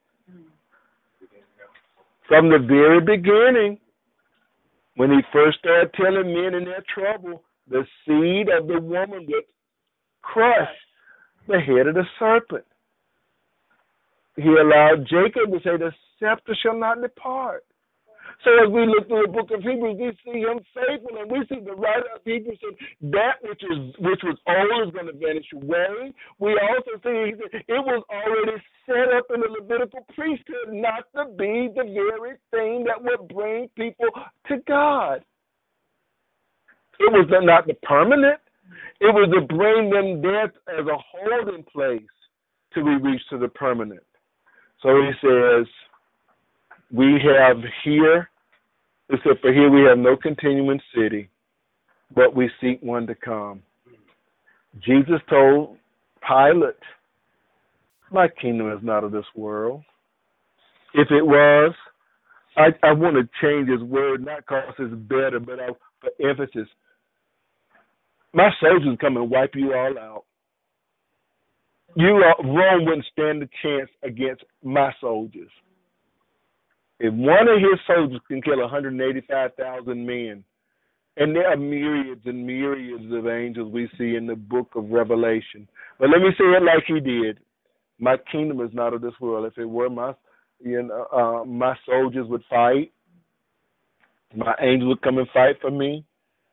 [SPEAKER 1] From the very beginning, when he first started telling men in their trouble, the seed of the woman would crush the head of the serpent. He allowed Jacob to say, the scepter shall not depart. So as we look through the book of Hebrews, we see him faithful, and we see the writer of Hebrews said that which is which was always going to vanish away. We also see it was already set up in the Levitical priesthood not to be the very thing that would bring people to God. It was not the permanent. It was to bring them there as a holding place till we reach to the permanent. So he says, we have here, except for here we have no continuing city, but we seek one to come. Jesus told Pilate, my kingdom is not of this world. If it was, I, I want to change his word, not because it's better, but I, for emphasis. My soldiers come and wipe you all out. You Rome wouldn't stand a chance against my soldiers. If one of his soldiers can kill one hundred eighty-five thousand men, and there are myriads and myriads of angels we see in the book of Revelation. But let me say it like he did. My kingdom is not of this world. If it were, my you know, uh, my soldiers would fight. My angels would come and fight for me.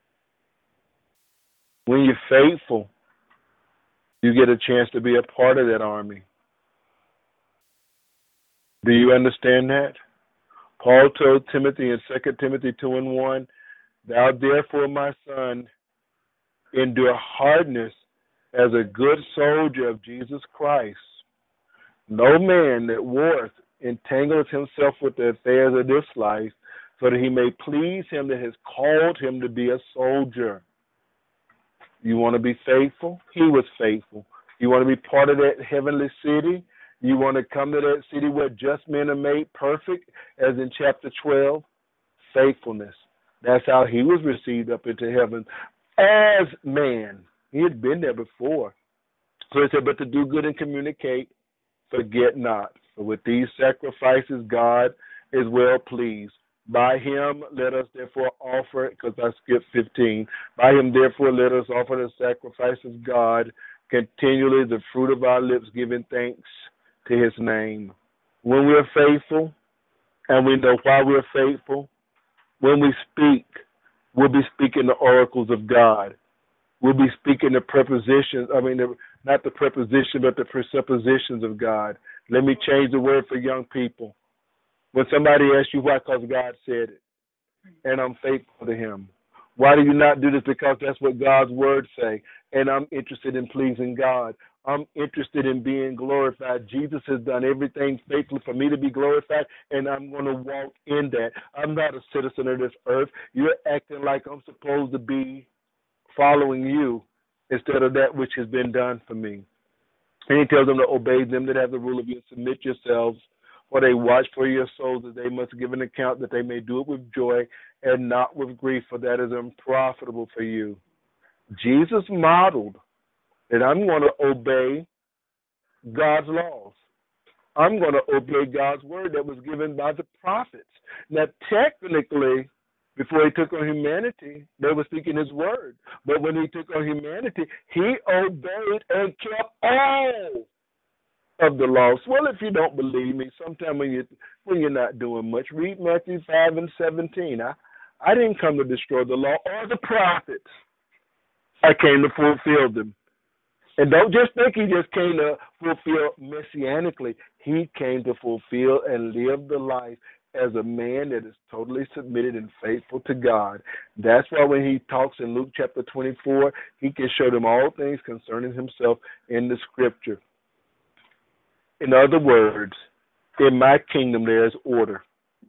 [SPEAKER 1] When you're faithful, you get a chance to be a part of that army. Do you understand that? Paul told Timothy in Second Timothy two and one, thou therefore, my son, endure hardness as a good soldier of Jesus Christ. No man that warreth entangles himself with the affairs of this life, so that he may please him that has called him to be a soldier. You want to be faithful? He was faithful. You want to be part of that heavenly city? You want to come to that city where just men are made perfect, as in chapter twelve? Faithfulness. That's how he was received up into heaven as man. He had been there before. So he said, but to do good and communicate, forget not. For with these sacrifices, God is well pleased. By him, let us therefore offer, because I skipped fifteen, by him, therefore, let us offer the sacrifice of God continually, the fruit of our lips, giving thanks to his name. When we're faithful, and we know why we're faithful, when we speak, we'll be speaking the oracles of God. We'll be speaking the prepositions, I mean, the, not the preposition, but the presuppositions of God. Let me change the word for young people. When somebody asks you why, because God said it, and I'm faithful to him. Why do you not do this? Because that's what God's word say, and I'm interested in pleasing God. I'm interested in being glorified. Jesus has done everything faithfully for me to be glorified, and I'm going to walk in that. I'm not a citizen of this earth. You're acting like I'm supposed to be following you instead of that which has been done for me. And he tells them to obey them that have the rule of you, submit yourselves, for they watch for your souls, that they must give an account, that they may do it with joy and not with grief, for that is unprofitable for you. Jesus modeled that I'm going to obey God's laws. I'm going to obey God's word that was given by the prophets. Now, technically, before he took on humanity, they were speaking his word. But when he took on humanity, he obeyed and kept all of the laws. Well, if you don't believe me, sometime when you when you're not doing much, read Matthew five and seventeen. I I didn't come to destroy the law or the prophets. I came to fulfill them. And don't just think he just came to fulfill messianically. He came to fulfill and live the life as a man that is totally submitted and faithful to God. That's why when he talks in Luke chapter twenty-four, he can show them all things concerning himself in the scripture. In other words, in my kingdom there is order.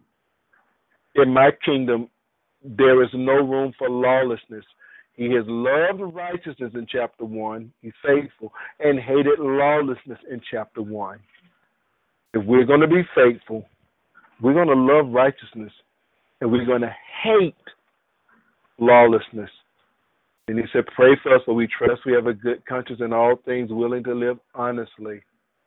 [SPEAKER 1] In my kingdom there is no room for lawlessness. He has loved righteousness in chapter one, he's faithful, and hated lawlessness in chapter one. If we're going to be faithful, we're going to love righteousness, and we're going to hate lawlessness. And he said, pray for us, for we trust we have a good conscience in all things, willing to live honestly.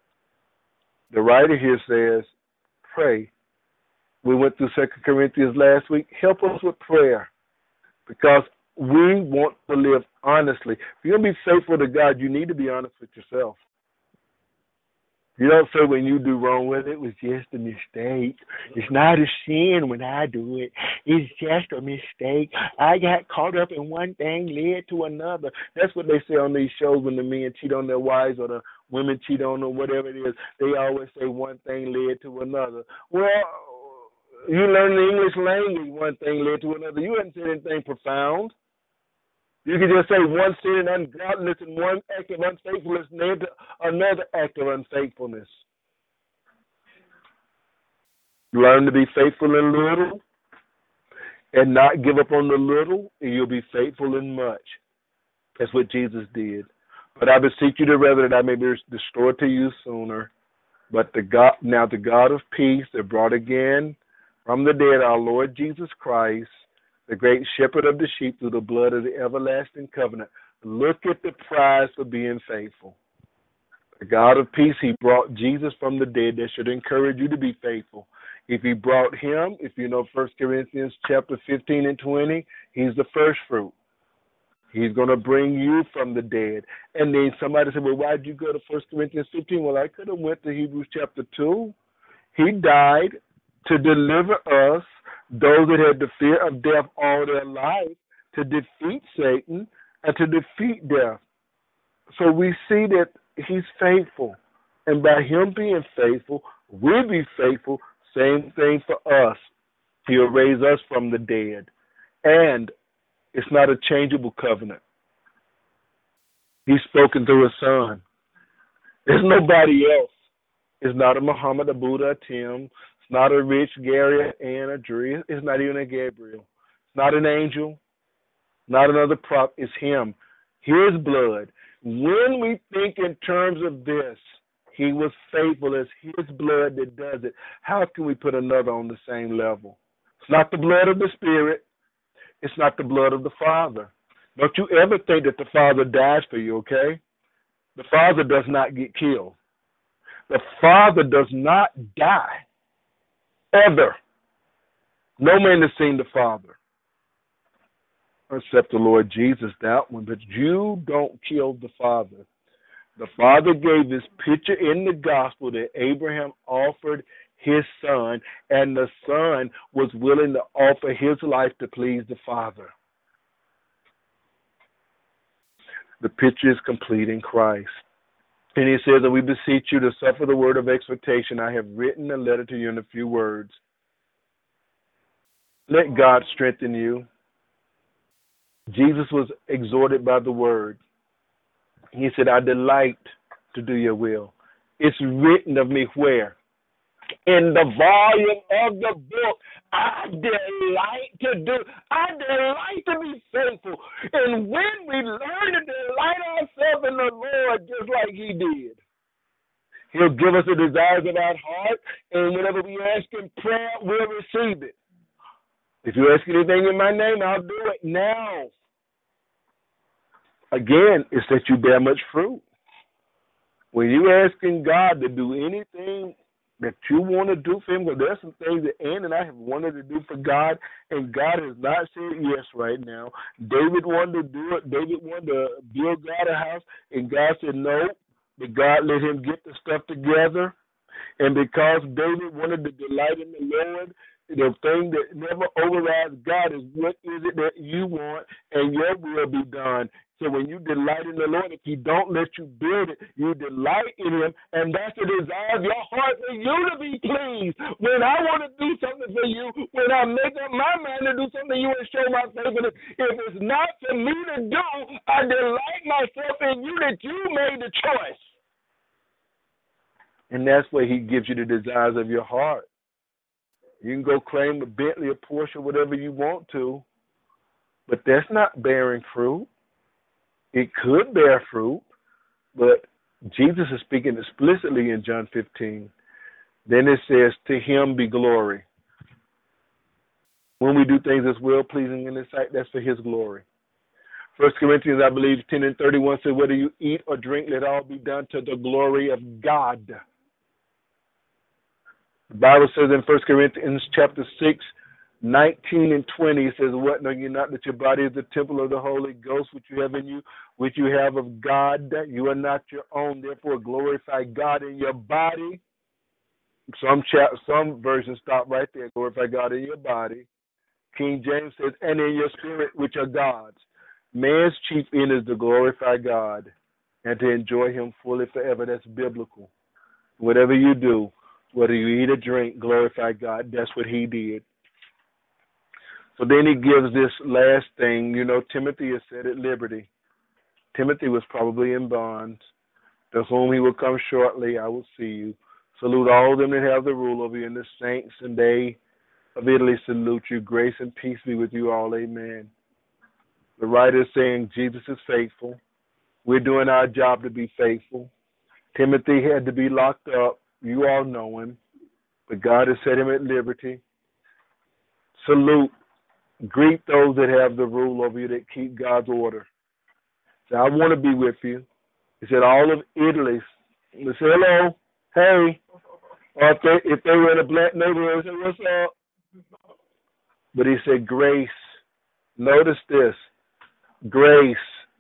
[SPEAKER 1] The writer here says, pray. We went through Second Corinthians last week. Help us with prayer, because we want to live honestly. If you're going to be faithful to God, you need to be honest with yourself. You don't say when you do wrong, well, it was just a mistake. It's not a sin when I do it. It's just a mistake. I got caught up in one thing, led to another. That's what they say on these shows when the men cheat on their wives or the women cheat on them, whatever it is. They always say one thing led to another. Well, you learn the English language, one thing led to another. You haven't said anything profound. You can just say one sin and ungodliness and one act of unfaithfulness led to another act of unfaithfulness. Learn to be faithful in little and not give up on the little, and you'll be faithful in much. That's what Jesus did. But I beseech you to rather that I may be restored to you sooner. But the God, now the God of peace that brought again from the dead our Lord Jesus Christ, the great shepherd of the sheep, through the blood of the everlasting covenant. Look at the prize for being faithful. The God of peace, he brought Jesus from the dead. That should encourage you to be faithful. If he brought him, if you know First Corinthians chapter fifteen and twenty, he's the first fruit. He's going to bring you from the dead. And then somebody said, well, why did you go to First Corinthians fifteen? Well, I could have went to Hebrews chapter two. He died to deliver us, those that had the fear of death all their life, to defeat Satan and to defeat death. So we see that he's faithful. And by him being faithful, we'll be faithful. Same thing for us. He'll raise us from the dead. And it's not a changeable covenant. He's spoken through his son. There's nobody else. It's not a Muhammad, a Buddha, a Tim. It's not a Rich, Gary, Ann, a Drew. It's not even a Gabriel. It's not an angel. Not another prop. It's him. His blood. When we think in terms of this, he was faithful. As his blood that does it. How can we put another on the same level? It's not the blood of the Spirit. It's not the blood of the Father. Don't you ever think that the Father dies for you, okay? The Father does not get killed. The Father does not die. Ever. No man has seen the Father except the Lord Jesus, that one. But you don't kill the Father. The Father gave this picture in the gospel that Abraham offered his son, and the son was willing to offer his life to please the Father. The picture is complete in Christ. And he says that we beseech you to suffer the word of exhortation. I have written a letter to you in a few words. Let God strengthen you. Jesus was exhorted by the word. He said, I delight to do your will. It's written of me where? In the volume of the book. I delight to do. I delight to be faithful. And when we learn to delight ourselves in the Lord just like he did, he'll give us the desires of our heart, and whenever we ask in prayer, we'll receive it. If you ask anything in my name, I'll do it now. again, it's that you bear much fruit. When you asking God to do anything that you want to do for him, because there's some things that Ann and I have wanted to do for God, and God has not said yes right now. David wanted to do it. David wanted to build God a house, and God said no, but God let him get the stuff together. And because David wanted to delight in the Lord, the thing that never overrides God is what is it that you want, and your will be done. So when you delight in the Lord, if he don't let you build it, you delight in him, and that's the desire of your heart for you to be pleased. When I want to do something for you, when I make up my mind to do something for you and show my faithfulness, if it's not for me to do, I delight myself in you that you made the choice. And that's where he gives you the desires of your heart. You can go claim a Bentley, a Porsche, whatever you want to, but that's not bearing fruit. It could bear fruit, but Jesus is speaking explicitly in John fifteen. Then it says, to him be glory. When we do things that's well-pleasing in his sight, that's for his glory. First Corinthians, I believe, ten and thirty-one says, whether you eat or drink, let all be done to the glory of God. The Bible says in First Corinthians chapter six, nineteen and twenty, it says, what, know you not that your body is the temple of the Holy Ghost, which you have in you, which you have of God? You are not your own, therefore glorify God in your body. Some chap, some versions stop right there, glorify God in your body. King James says, and in your spirit, which are God's. Man's chief end is to glorify God and to enjoy him fully forever. That's biblical. Whatever you do, whether you eat or drink, glorify God. That's what he did. So then he gives this last thing. You know, Timothy is set at liberty. Timothy was probably in bonds. To whom he will come shortly, I will see you. Salute all of them that have the rule over you, and the saints and they of Italy salute you. Grace and peace be with you all. Amen. The writer is saying Jesus is faithful. We're doing our job to be faithful. Timothy had to be locked up. You all know him. But God has set him at liberty. Salute. Greet those that have the rule over you, that keep God's order. So I want to be with you. He said all of Italy. They say hello, hey. Or if they, if they were in a black neighborhood, they say, what's up? But he said grace. Notice this. Grace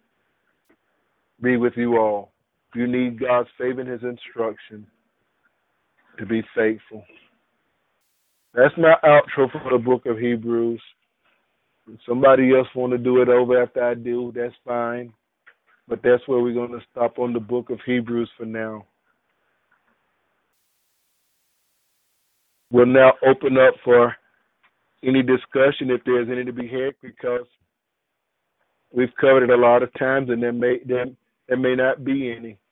[SPEAKER 1] be with you all. You need God's favor and his instruction to be faithful. That's my outro for the book of Hebrews. If somebody else want to do it over after I do, that's fine. But that's where we're going to stop on the book of Hebrews for now. We'll now open up for any discussion if there's any to be had, because we've covered it a lot of times and there may there, there may not be any.